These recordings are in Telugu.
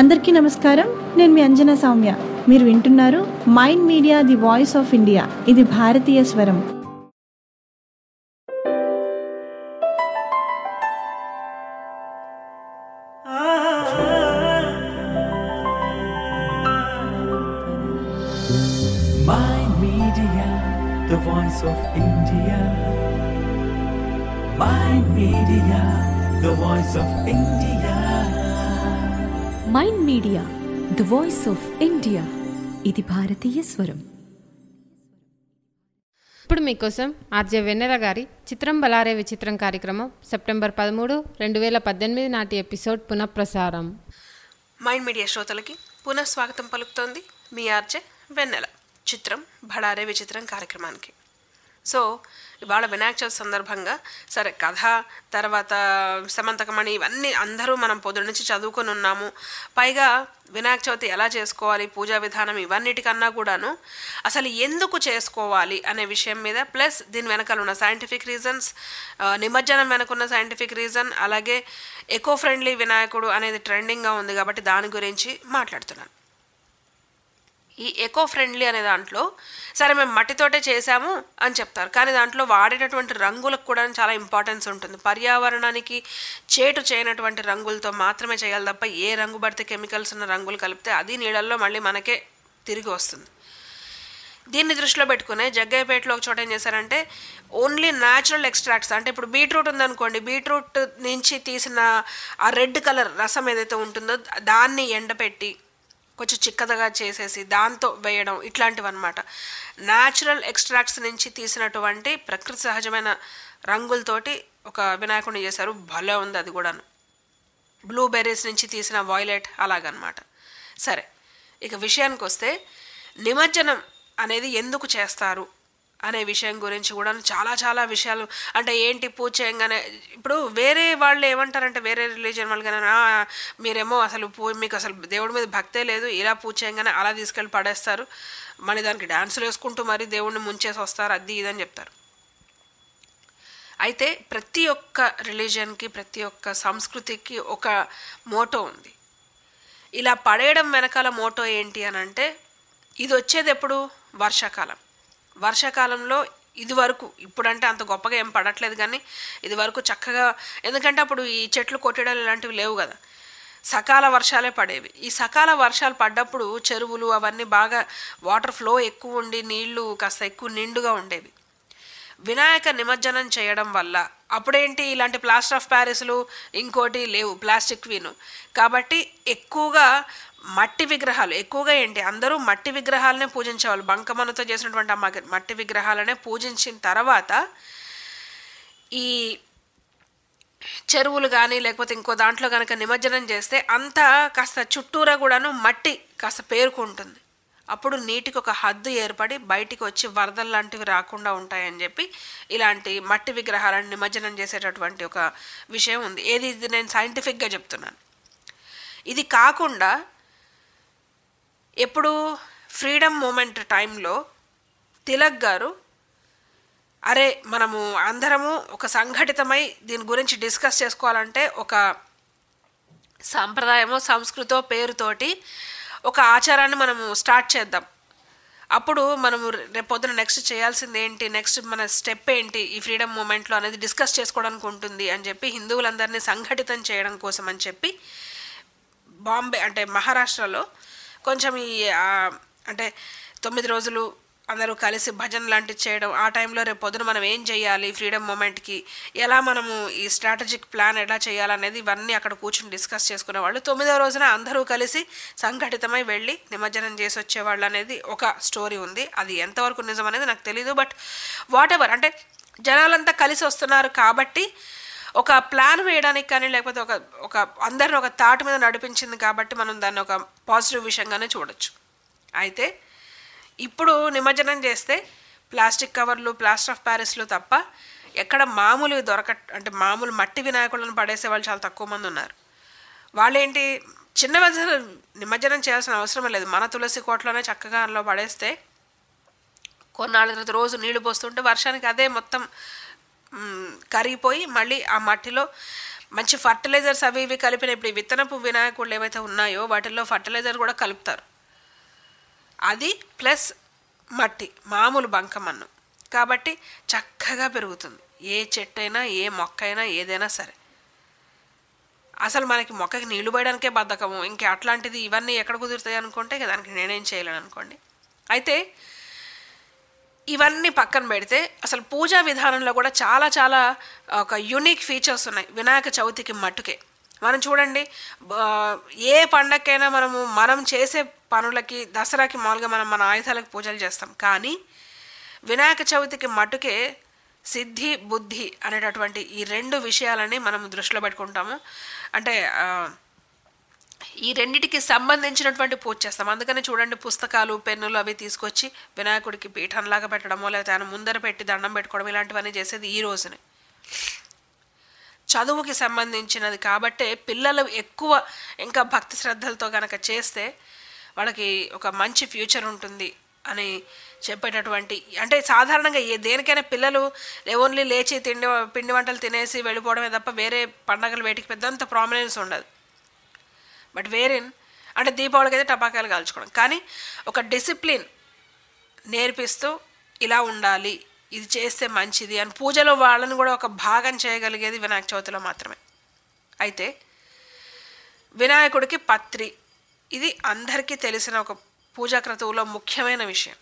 అందరికీ నమస్కారం. నేను మీ అంజనా సౌమ్య. మీరు వింటున్నారు mind media the voice of India. ఇది భారతీయ స్వరం. Mind Media, the voice of India. Mind Media, the voice of India. Mind media the voice of India. ఇది భారతీయ స్వరం. ఇప్పుడు మీకోసం ఆర్జే వెన్నెల గారి చిత్రం బలారే విచిత్రం కార్యక్రమం సెప్టెంబర్ 13, 2018 నాటి ఎపిసోడ్ పునఃప్రసారం. మైండ్ మీడియా శ్రోతలకి పునఃస్వాగతం పలుకుతోంది మీ ఆర్జే వెన్నెల. చిత్రం బలారే విచిత్రం కార్యక్రమానికి. సో ఇవాళ వినాయక చవితి సందర్భంగా సరే కథ తర్వాత సమంతకమణి ఇవన్నీ అందరూ మనం పొద్దు నుంచి చదువుకొని ఉన్నాము. పైగా వినాయక చవితి ఎలా చేసుకోవాలి, పూజా విధానం ఇవన్నిటికన్నా కూడాను అసలు ఎందుకు చేసుకోవాలి అనే విషయం మీద, ప్లస్ దీని వెనకాల ఉన్న సైంటిఫిక్ రీజన్స్, నిమజ్జనం వెనకున్న సైంటిఫిక్ రీజన్, అలాగే ఎకో ఫ్రెండ్లీ వినాయకుడు అనేది ట్రెండింగ్గా ఉంది కాబట్టి దాని గురించి మాట్లాడుతున్నాను. ఈ ఎకో ఫ్రెండ్లీ అనే దాంట్లో సరే మేము మట్టితోటే చేసాము అని చెప్తారు, కానీ దాంట్లో వాడేటటువంటి రంగులకు కూడా చాలా ఇంపార్టెన్స్ ఉంటుంది. పర్యావరణానికి చేటు చేయనటువంటి రంగులతో మాత్రమే చేయాలి తప్ప ఏ రంగు పడితే కెమికల్స్ ఉన్న రంగులు కలిపితే అది నీళ్ళల్లో మళ్ళీ మనకే తిరిగి వస్తుంది. దీన్ని దృష్టిలో పెట్టుకునే జగ్గయ్యపేటలో ఒక చోట ఏం చేశారంటే ఓన్లీ న్యాచురల్ ఎక్స్ట్రాక్ట్స్, అంటే ఇప్పుడు బీట్రూట్ ఉందనుకోండి, బీట్రూట్ నుంచి తీసిన ఆ రెడ్ కలర్ రసం ఏదైతే ఉంటుందో దాన్ని ఎండపెట్టి కొంచెం చిక్కదగా చేసేసి దాంతో వేయడం, ఇట్లాంటివి అనమాట. న్యాచురల్ ఎక్స్ట్రాక్ట్స్ నుంచి తీసినటువంటి ప్రకృతి సహజమైన రంగులతోటి ఒక వినాయకుడిని చేశారు. భలే ఉంది అది కూడాను. బ్లూబెర్రీస్ నుంచి తీసిన వాయిలెట్ అలాగనమాట. సరే, ఇక విషయానికి వస్తే నిమజ్జనం అనేది ఎందుకు చేస్తారు అనే విషయం గురించి కూడా చాలా చాలా విషయాలు, అంటే ఏంటి పూజ చేయంగానే ఇప్పుడు వేరే వాళ్ళు ఏమంటారంటే వేరే రిలీజియన్ వాళ్ళు కానీ మీరేమో అసలు మీకు అసలు దేవుడి మీద భక్తే లేదు, ఇలా పూజ చేయంగానే అలా తీసుకెళ్ళి పడేస్తారు, మళ్ళీ దానికి డ్యాన్సులు వేసుకుంటూ మరీ దేవుడిని ముంచేసి వస్తారు, అది ఇదని చెప్తారు. అయితే ప్రతి ఒక్క రిలీజియన్కి ప్రతి ఒక్క సంస్కృతికి ఒక మోటో ఉంది. ఇలా పడేయడం వెనకాల మోటో ఏంటి అని అంటే ఇది వచ్చేది ఎప్పుడు వర్షాకాలం. వర్షాకాలంలో ఇది వరకు, ఇప్పుడంటే అంత గొప్పగా ఏం పడట్లేదు కానీ ఇది వరకు చక్కగా, ఎందుకంటే అప్పుడు ఈ చెట్లు కొట్టడాలు ఇలాంటివి లేవు కదా, సకాల వర్షాలే పడేవి. ఈ సకాల వర్షాలు పడ్డప్పుడు చెరువులు అవన్నీ బాగా వాటర్ ఫ్లో ఎక్కువ ఉండి నీళ్లు కాస్త ఎక్కువ నిండుగా ఉండేవి. వినాయక నిమజ్జనం చేయడం వల్ల అప్పుడేంటి ఇలాంటి ప్లాస్టర్ ఆఫ్ ప్యారిస్లు ఇంకోటి లేవు, ప్లాస్టిక్ వీను, కాబట్టి ఎక్కువగా మట్టి విగ్రహాలు, ఎక్కువగా ఏంటి అందరూ మట్టి విగ్రహాలనే పూజించేవాళ్ళు. బంకమన్నతో చేసినటువంటి ఆ మట్టి విగ్రహాలనే పూజించిన తర్వాత ఈ చెరువులు కానీ లేకపోతే ఇంకో దాంట్లో కనుక నిమజ్జనం చేస్తే అంతా కాస్త చుట్టూరా కూడాను మట్టి కాస్త పేరుకుంటుంది. అప్పుడు నీటికి ఒక హద్దు ఏర్పడి బయటికి వచ్చి వరదలు లాంటివి రాకుండా ఉంటాయని చెప్పి ఇలాంటి మట్టి విగ్రహాలను నిమజ్జనం చేసేటటువంటి ఒక విషయం ఉంది. ఇది నేను సైంటిఫిక్గా చెప్తున్నాను. ఇది కాకుండా ఎప్పుడు ఫ్రీడమ్ మూమెంట్ టైంలో తిలక్ గారు అరే మనము అందరము ఒక సంఘటితమై దీని గురించి డిస్కస్ చేసుకోవాలంటే ఒక సాంప్రదాయమో సంస్కృతో పేరుతోటి ఒక ఆచారాన్ని మనము స్టార్ట్ చేద్దాం, అప్పుడు మనము రేపు పొద్దున నెక్స్ట్ చేయాల్సింది ఏంటి, నెక్స్ట్ మన స్టెప్ ఏంటి ఈ ఫ్రీడమ్ మూమెంట్లో అనేది డిస్కస్ చేసుకోవడానికి ఉంటుంది అని చెప్పి హిందువులందరినీ సంఘటితం చేయడం కోసం అని చెప్పి బాంబే అంటే మహారాష్ట్రలో కొంచెం ఈ అంటే 9 రోజులు అందరూ కలిసి భజన లాంటివి చేయడం, ఆ టైంలో రేపు పొద్దున మనం ఏం చేయాలి ఫ్రీడమ్ మూమెంట్కి, ఎలా మనము ఈ స్ట్రాటజిక్ ప్లాన్ ఎలా చేయాలనేది ఇవన్నీ అక్కడ కూర్చొని డిస్కస్ చేసుకునేవాళ్ళు. 9వ రోజున అందరూ కలిసి సంఘటితమై వెళ్ళి నిమజ్జనం చేసి వచ్చేవాళ్ళు అనేది ఒక స్టోరీ ఉంది. అది ఎంతవరకు నిజం అనేది నాకు తెలీదు, బట్ వాట్ ఎవర్, అంటే జనాలంతా కలిసి వస్తున్నారు కాబట్టి ఒక ప్లాన్ వేయడానికి కానీ లేకపోతే ఒక అందరిని ఒక తాటి మీద నడిపించింది కాబట్టి మనం దాన్ని ఒక పాజిటివ్ విషయంగానే చూడొచ్చు. అయితే ఇప్పుడు నిమజ్జనం చేస్తే ప్లాస్టిక్ కవర్లు, ప్లాస్టర్ ఆఫ్ ప్యారిస్లు తప్ప ఎక్కడ మామూలు అంటే మామూలు మట్టి వినాయకులను పడేసే వాళ్ళు చాలా తక్కువ మంది ఉన్నారు. వాళ్ళేంటి చిన్న నిమజ్జనం చేయాల్సిన అవసరం లేదు, మన తులసి కోటలోనే చక్కగా అందులో పడేస్తే కొన్నాళ్ళ తర్వాత రోజు నీళ్లు పోస్తుంటే వర్షానికి అదే మొత్తం కరిగిపోయి మళ్ళీ ఆ మట్టిలో మంచి ఫర్టిలైజర్స్ అవి ఇవి కలిపిన ఇప్పుడు ఈ విత్తనపు వినాయకుళ్ళు ఏవైతే ఉన్నాయో వాటిల్లో ఫర్టిలైజర్ కూడా కలుపుతారు. అది ప్లస్ మట్టి, మామూలు బంకమన్ను, కాబట్టి చక్కగా పెరుగుతుంది. ఏ చెట్టు అయినా ఏ మొక్క అయినా ఏదైనా సరే. అసలు మనకి మొక్కకి నీళ్లు పోయడానికే బద్ధకము, ఇంకా అట్లాంటిది ఇవన్నీ ఎక్కడ కుదురుతాయి అనుకుంటే దానికి నేనేం చేయలేను అనుకోండి. అయితే ఇవన్నీ పక్కన పెడితే అసలు పూజా విధానంలో కూడా చాలా చాలా ఒక యూనిక్ ఫీచర్స్ ఉన్నాయి వినాయక చవితికి మట్టుకే. మనం చూడండి, ఏ పండగకైనా మనం చేసే పనులకి, దసరాకి మామూలుగా మనం మన ఆయుధాలకు పూజలు చేస్తాం, కానీ వినాయక చవితికి మట్టుకే సిద్ధి బుద్ధి అనేటటువంటి ఈ 2 విషయాలని మనం దృష్టిలో పెట్టుకుంటాము. అంటే ఈ రెండిటికి సంబంధించినటువంటి పూజ చేస్తాం. అందుకని చూడండి, పుస్తకాలు పెన్నులు అవి తీసుకొచ్చి వినాయకుడికి పీఠంలాగా పెట్టడమో లేకపోతే ఆయన ముందర పెట్టి దండం పెట్టుకోవడం ఇలాంటివన్నీ చేసేది ఈ రోజునే. చదువుకి సంబంధించినది కాబట్టే పిల్లలు ఎక్కువ ఇంకా భక్తి శ్రద్ధలతో కనుక చేస్తే వాళ్ళకి ఒక మంచి ఫ్యూచర్ ఉంటుంది అని చెప్పేటటువంటి, అంటే సాధారణంగా దేనికైనా పిల్లలు ఓన్లీ లేచి పిండి వంటలు తినేసి వెళ్ళిపోవడమే తప్ప వేరే పండగలు వేటికి పెద్దంత ప్రామినెన్స్ ఉండదు. బట్ వేరేన్ అంటే దీపావళికి అయితే టపాకాయలు కాల్చుకోవడం, కానీ ఒక డిసిప్లిన్ నేర్పిస్తూ ఇలా ఉండాలి, ఇది చేస్తే మంచిది అని పూజలో వాళ్ళని కూడా ఒక భాగం చేయగలిగేది వినాయక చవితిలో మాత్రమే. అయితే వినాయకుడికి పత్రి, ఇది అందరికీ తెలిసిన ఒక పూజా క్రతువులో ముఖ్యమైన విషయం.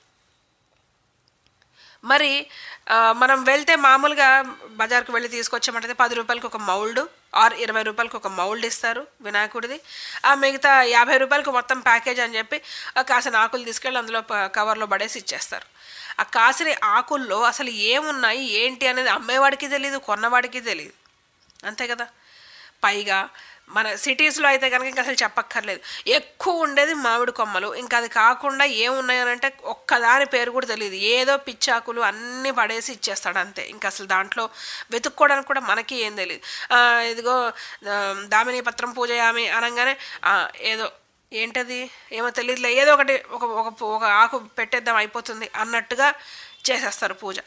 మరి మనం వెళ్తే మామూలుగా బజార్కు వెళ్ళి తీసుకొచ్చామంటే 10 రూపాయలకి ఒక మౌల్డ్ ఆర్ 20 రూపాయలకి ఒక మౌల్డ్ ఇస్తారు వినాయకుడిది. ఆ మిగతా 50 రూపాయలకి మొత్తం ప్యాకేజ్ అని చెప్పి కాసిన ఆకులు తీసుకెళ్ళి అందులో కవర్లో పడేసి ఇచ్చేస్తారు. ఆ కాసిన ఆకుల్లో అసలు ఏమున్నాయి ఏంటి అనేది అమ్మేవాడికి తెలియదు, కొన్నవాడికి తెలియదు, అంతే కదా. పైగా మన సిటీస్లో అయితే కనుక ఇంకా అసలు చెప్పక్కర్లేదు, ఎక్కువ ఉండేది మామిడి కొమ్మలు. ఇంకా అది కాకుండా ఏమున్నాయనంటే ఒక్కదాని పేరు కూడా తెలియదు, ఏదో పిచ్చాకులు అన్నీ పడేసి ఇచ్చేస్తాడు అంతే. ఇంకా అసలు దాంట్లో వెతుక్కోవడానికి కూడా మనకి ఏం తెలియదు. ఇదిగో దామిని పత్రం పూజయామి అనగానే ఏదో ఏంటది ఏమో తెలియదులే, ఏదో ఒకటి ఒక ఆకు పెట్టేద్దాం అయిపోతుంది అన్నట్టుగా చేసేస్తారు పూజ.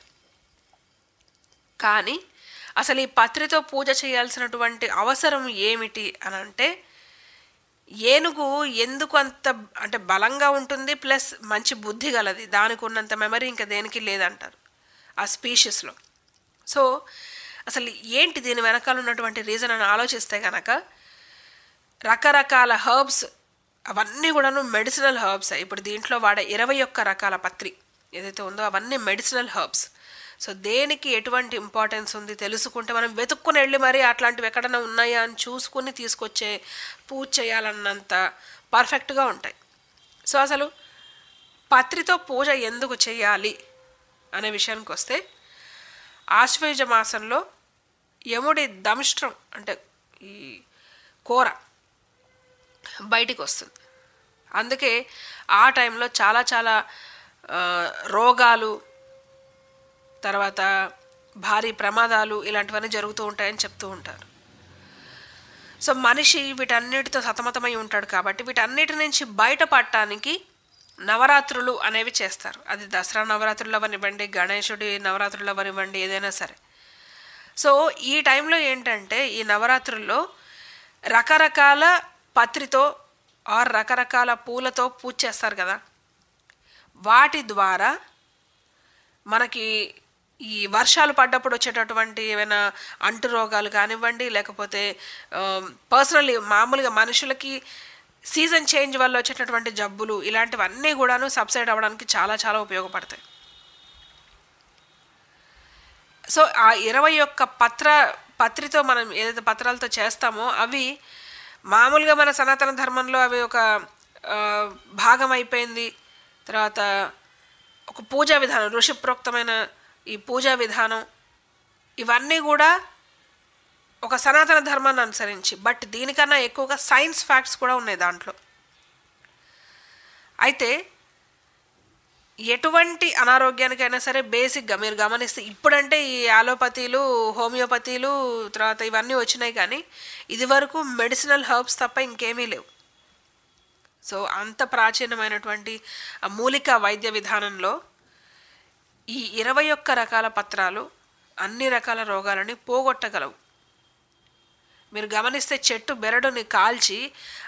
కానీ అసలు ఈ పత్రితో పూజ చేయాల్సినటువంటి అవసరం ఏమిటి అని అంటే, ఏనుగు ఎందుకు అంత అంటే బలంగా ఉంటుంది, ప్లస్ మంచి బుద్ధి గలది, దానికి ఉన్నంత మెమరీ ఇంకా దేనికి లేదంటారు ఆ స్పీషీస్లో. సో అసలు ఏంటి దీని వెనకాల ఉన్నటువంటి రీజన్ అని ఆలోచిస్తే కనుక, రకరకాల హర్బ్స్ అవన్నీ కూడాను మెడిసినల్ హర్బ్స్. ఇప్పుడు దీంట్లో వాడే 21 రకాల పత్రి ఏదైతే ఉందో అవన్నీ మెడిసినల్ హర్బ్స్. సో దేనికి ఎటువంటి ఇంపార్టెన్స్ ఉంది తెలుసుకుంటే మనం వెతుక్కుని వెళ్ళి మరి అట్లాంటివి ఎక్కడైనా ఉన్నాయా అని చూసుకుని తీసుకొచ్చే పూజ చేయాలన్నంత పర్ఫెక్ట్గా ఉంటాయి. సో అసలు పత్రితో పూజ ఎందుకు చేయాలి అనే విషయానికి వస్తే, ఆశ్వయుజ మాసంలో యముడి దంష్ట్రం అంటే ఈ కూర బయటికి వస్తుంది. అందుకే ఆ టైంలో చాలా చాలా రోగాలు, తర్వాత భారీ ప్రమాదాలు ఇలాంటివన్నీ జరుగుతూ ఉంటాయని చెప్తూ ఉంటారు. సో మనిషి వీటన్నిటితో సతమతమై ఉంటాడు కాబట్టి వీటన్నిటి నుంచి బయటపడటానికి నవరాత్రులు అనేవి చేస్తారు. అది దసరా నవరాత్రులు అవనివ్వండి, గణేశుడి నవరాత్రులు అవనివ్వండి, ఏదైనా సరే. సో ఈ టైంలో ఏంటంటే ఈ నవరాత్రుల్లో రకరకాల పత్రితో ఆర్ రకరకాల పూలతో పూజ చేస్తారు కదా, వాటి ద్వారా మనకి ఈ వర్షాలు పడ్డప్పుడు వచ్చేటటువంటి ఏమైనా అంటు రోగాలు కానివ్వండి, లేకపోతే పర్సనల్లీ మామూలుగా మనుషులకి సీజన్ చేంజ్ వల్ల వచ్చేటటువంటి జబ్బులు ఇలాంటివన్నీ కూడాను సబ్సైడ్ అవ్వడానికి చాలా చాలా ఉపయోగపడతాయి. సో ఆ 21 పత్రితో మనం ఏదైతే పత్రాలతో చేస్తామో అవి మామూలుగా మన సనాతన ధర్మంలో అవి ఒక భాగం అయిపోయింది. తర్వాత ఒక పూజా విధానం, ఋషిప్రోక్తమైన ఈ పూజా విధానం ఇవన్నీ కూడా ఒక సనాతన ధర్మాన్ని అనుసరించి, బట్ దీనికన్నా ఎక్కువగా సైన్స్ ఫ్యాక్ట్స్ కూడా ఉన్నాయి దాంట్లో. అయితే ఎటువంటి అనారోగ్యానికైనా సరే బేసిక్గా మీరు గమనిస్తే, ఇప్పుడంటే ఈ అలోపతీలు, హోమియోపతీలు, తర్వాత ఇవన్నీ వచ్చినాయి, కానీ ఇది వరకు మెడిసినల్ హర్బ్స్ తప్ప ఇంకేమీ లేవు. సో అంత ప్రాచీనమైనటువంటి ఆ మూలిక వైద్య విధానంలో ఈ 21 రకాల పత్రాలు అన్ని రకాల రోగాలని పోగొట్టగలవు. మీరు గమనిస్తే చెట్టు బెరడుని కాల్చి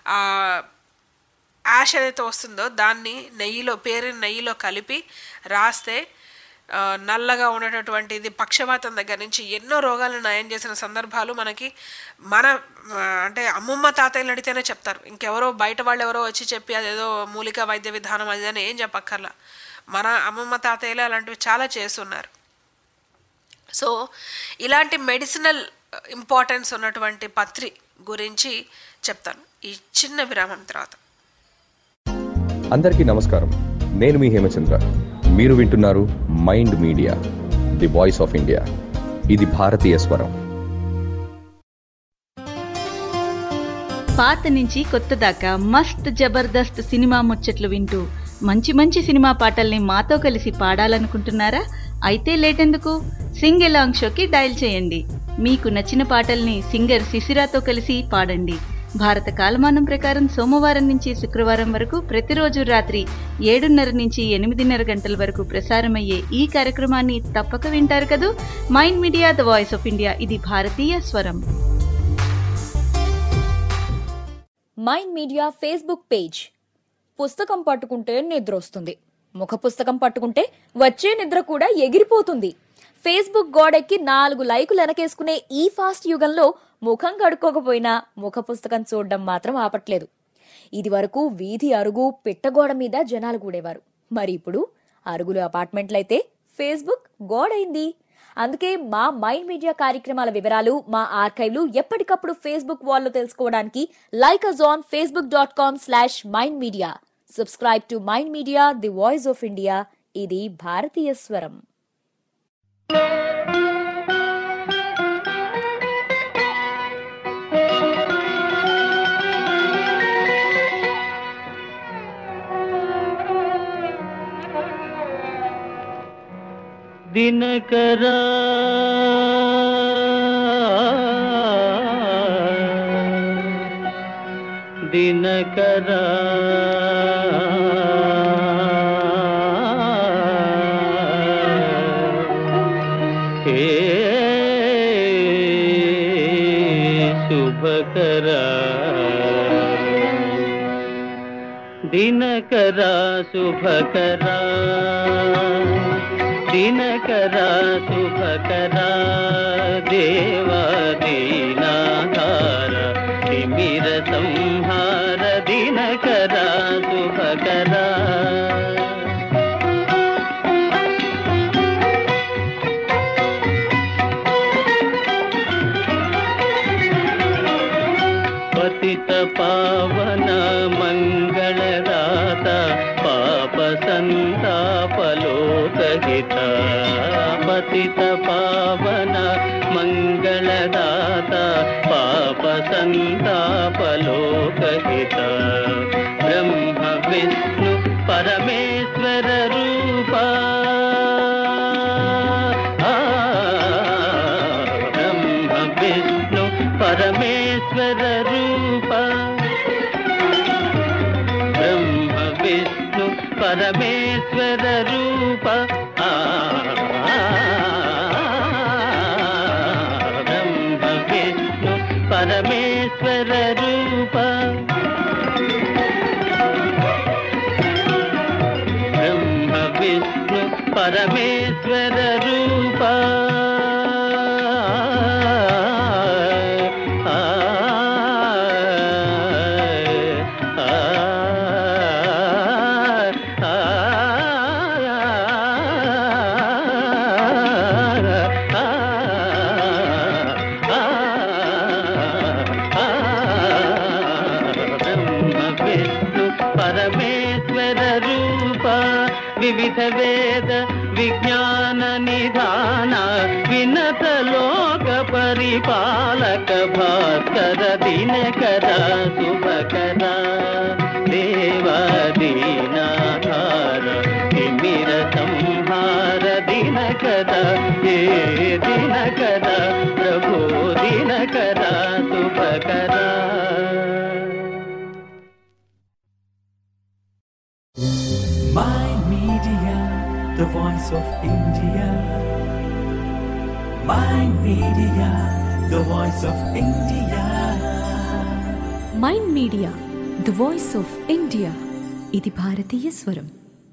యాష్ ఏదైతే వస్తుందో దాన్ని నెయ్యిలో కలిపి రాస్తే నల్లగా ఉండేటటువంటిది పక్షవాతం దగ్గర నుంచి ఎన్నో రోగాలను నయం చేసిన సందర్భాలు మనకి అంటే అమ్మమ్మ తాతయ్యలు అడిగితేనే చెప్తారు. ఇంకెవరో బయట వాళ్ళు ఎవరో వచ్చి చెప్పి అదేదో మూలికా వైద్య విధానం అది అని ఏం చెప్పక్కర్లా. మన అమ్మమ్మ తాతయ్యలు అలాంటివి చాలా చేస్తున్నారు. సో ఇలాంటి మెడిసినల్ ఇంపార్టెన్స్ ఉన్నటువంటి పత్రి గురించి చెప్తాను ఈ చిన్న విరామం తర్వాత. అందరికీ నమస్కారం. నేను మీ హేమచంద్ర. మీరు వింటున్నారు mind media, the voice of India. ఇది భారతీయ స్వరం. పాత నుంచి కొత్త దాకా మస్త్ జబర్దస్త్ సినిమా ముచ్చట్లు వింటూ మంచి మంచి సినిమా పాటల్ని మాతో కలిసి పాడాలనుకుంటున్నారా? అయితే లేటెందుకు, సింగ్ ఎలాంగ్ షోకి డయల్ చేయండి. మీకు నచ్చిన పాటల్ని సింగర్ శిశిరాతో కలిసి పాడండి. భారత కాలమానం ప్రకారం సోమవారం నుంచి శుక్రవారం వరకు ప్రతిరోజు రాత్రి 7:30 నుంచి 8:30 గంటల వరకు ప్రసారమయ్యే ఈ కార్యక్రమాన్ని తప్పక వింటారు కదూ. Mind Media, the voice of India. ఇది భారతీయ స్వరం. Mind Media Facebook page. పుస్తకం పట్టుకుంటే నిద్ర వస్తుంది, ముఖ పుస్తకం పట్టుకుంటే వచ్చే నిద్ర కూడా ఎగిరిపోతుంది. ఫేస్బుక్ గోడెక్కి 4 లైకులు వెనకేసుకునే ఈ ఫాస్ట్ యుగంలో ముఖం కడుక్కోకపోయినా ముఖ పుస్తకం చూడడం మాత్రం ఆపట్లేదు. ఇది వరకు వీధి అరుగు పిట్టగోడ మీద జనాలు కూడేవారు. మరి ఇప్పుడు అరుగులు అపార్ట్మెంట్లయితే ఫేస్బుక్ గోడైంది. అందుకే మా మైండ్ మీడియా కార్యక్రమాల వివరాలు, మా ఆర్కైవ్లు ఎప్పటికప్పుడు ఫేస్బుక్ వాల్లో తెలుసుకోవడానికి like us on facebook.com/mindmedia. Subscribe to Mind media, the voice of India. ఇది భారతీయ స్వరం. దినకరా దినకరా హే శుభకరా దినకరా శుభకరా దినకరా శుభకరా దేవాదీనాధార తిమిర సంహార దినకరా శుభకరా పతిత పావన మంగళదాత పాప సంతాపలోకహిత పతిత పావన మంగళదాత పాప సంతాపలోకహిత బ్రహ్మ విష్ణు పరమేశ్వర రూప బ్రహ్మ విష్ణు పరమేశ్వర రూప బ్రహ్మ విష్ణు పరమేశ్వర రూప బ్రహ్మ విష్ణు పరమేశ్వర రూప బ్రహ్మ విష్ణు పరమేశ్వర రూప వివిధ వేద విజ్ఞాన నిధాన వినత లోక పరిపాలక భాస్కర దినకర శుభకర దేవాదీనాధార తిమిర సంహార దినకర ఏ దినకర ప్రభు దినకర శుభకర. Mind Media, the voice of India. Mind Media, the voice of India. Mind media the voice of India. ఇది భారతీయ స్వరం.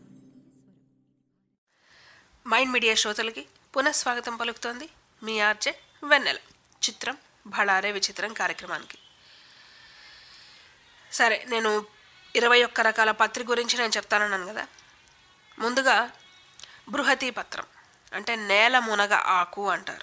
మైండ్ మీడియా శ్రోతలకి పునఃస్వాగతం పలుకుతోంది మీ ఆర్జే వెన్నెల. చిత్రం భళారే విచిత్రం కార్యక్రమానికి. సరే, నేను 21 రకాల పత్రి గురించి నేను చెప్తానన్నాను కదా. ముందుగా బృహతి పత్రం అంటే నేల మునగ ఆకు అంటారు.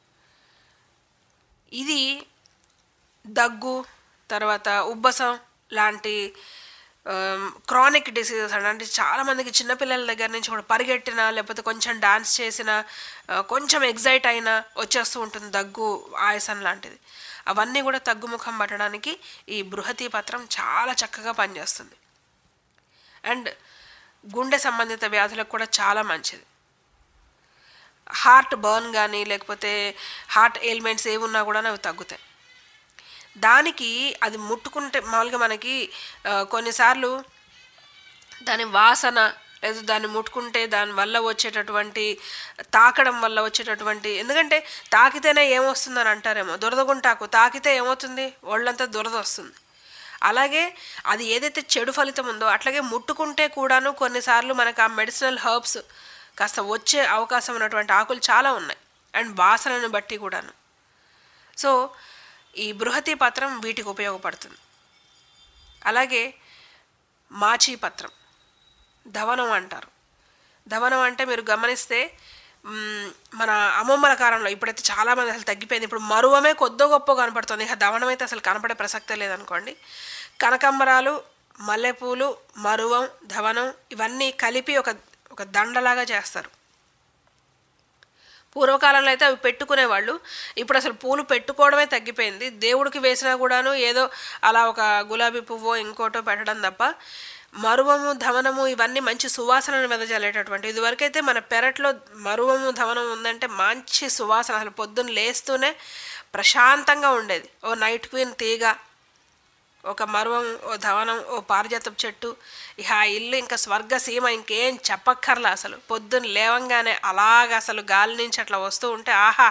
ఇది దగ్గు, తర్వాత ఉబ్బసం లాంటి క్రానిక్ డిసీజెస్ అంటే చాలామందికి చిన్నపిల్లల దగ్గర నుంచి కూడా పరిగెట్టినా లేకపోతే కొంచెం డాన్స్ చేసినా కొంచెం ఎగ్జైట్ అయినా వచ్చేస్తూ ఉంటుంది దగ్గు, ఆయాసం లాంటిది. అవన్నీ కూడా తగ్గుముఖం పట్టడానికి ఈ బృహతి పత్రం చాలా చక్కగా పనిచేస్తుంది. అండ్ గుండె సంబంధిత వ్యాధులకు కూడా చాలా మంచిది. హార్ట్ బర్న్ కానీ లేకపోతే హార్ట్ ఎయిల్మెంట్స్ ఏవి ఉన్నా కూడా అవి తగ్గుతాయి. దానికి అది ముట్టుకుంటే మామూలుగా మనకి కొన్నిసార్లు దాని వాసన లేదు దాన్ని ముట్టుకుంటే దానివల్ల వచ్చేటటువంటి తాకడం వల్ల వచ్చేటటువంటి, ఎందుకంటే తాకితేనే ఏమొస్తుందని అంటారేమో, దురదగుంటాకు తాకితే ఏమవుతుంది, ఒళ్ళంతా దురద వస్తుంది. అలాగే అది ఏదైతే చెడు ఫలితం ఉందో అట్లాగే ముట్టుకుంటే కూడాను కొన్నిసార్లు మనకు ఆ మెడిసినల్ హర్బ్స్ కాస్త వచ్చే అవకాశం ఉన్నటువంటి ఆకులు చాలా ఉన్నాయి. అండ్ వాసనను బట్టి కూడాను. సో ఈ బృహతి పత్రం వీటికి ఉపయోగపడుతుంది. అలాగే మాచి పత్రం, ధవనం అంటారు. ధవనం అంటే మీరు గమనిస్తే మన అమ్మమ్మల కాలంలో, ఇప్పుడైతే చాలామంది అసలు తగ్గిపోయింది, ఇప్పుడు మరువమే కొద్దో గొప్ప కనపడుతుంది, ఇక ధవనం అయితే అసలు కనపడే ప్రసక్తే లేదనుకోండి. కనకాంబరాలు, మల్లెపూలు, మరువం, ధవనం ఇవన్నీ కలిపి ఒక దండలాగా చేస్తారు. పూర్వకాలంలో అయితే అవి పెట్టుకునేవాళ్ళు. ఇప్పుడు అసలు పూలు పెట్టుకోవడమే తగ్గిపోయింది. దేవుడికి వేసినా కూడాను ఏదో అలా ఒక గులాబీ పువ్వో ఇంకోటో పెట్టడం తప్ప మరువము, ధవనము ఇవన్నీ మంచి సువాసనను వెదజల్లేటటువంటి. ఇదివరకైతే మన పెరట్లో మరువము, ధవనం ఉందంటే మంచి సువాసన, అసలు పొద్దున్న లేస్తూనే ప్రశాంతంగా ఉండేది. ఓ నైట్ క్వీన్ తీగ, ఒక మరువం, ఓ ధవనం, ఓ పారిజాతపు చెట్టు, ఇక ఆ ఇల్లు ఇంకా స్వర్గసీమ, ఇంకేం చెప్పక్కర్లా. అసలు పొద్దున్న లేవంగానే అలాగ అసలు గాలి నుంచి అట్లా వస్తూ ఉంటే ఆహా,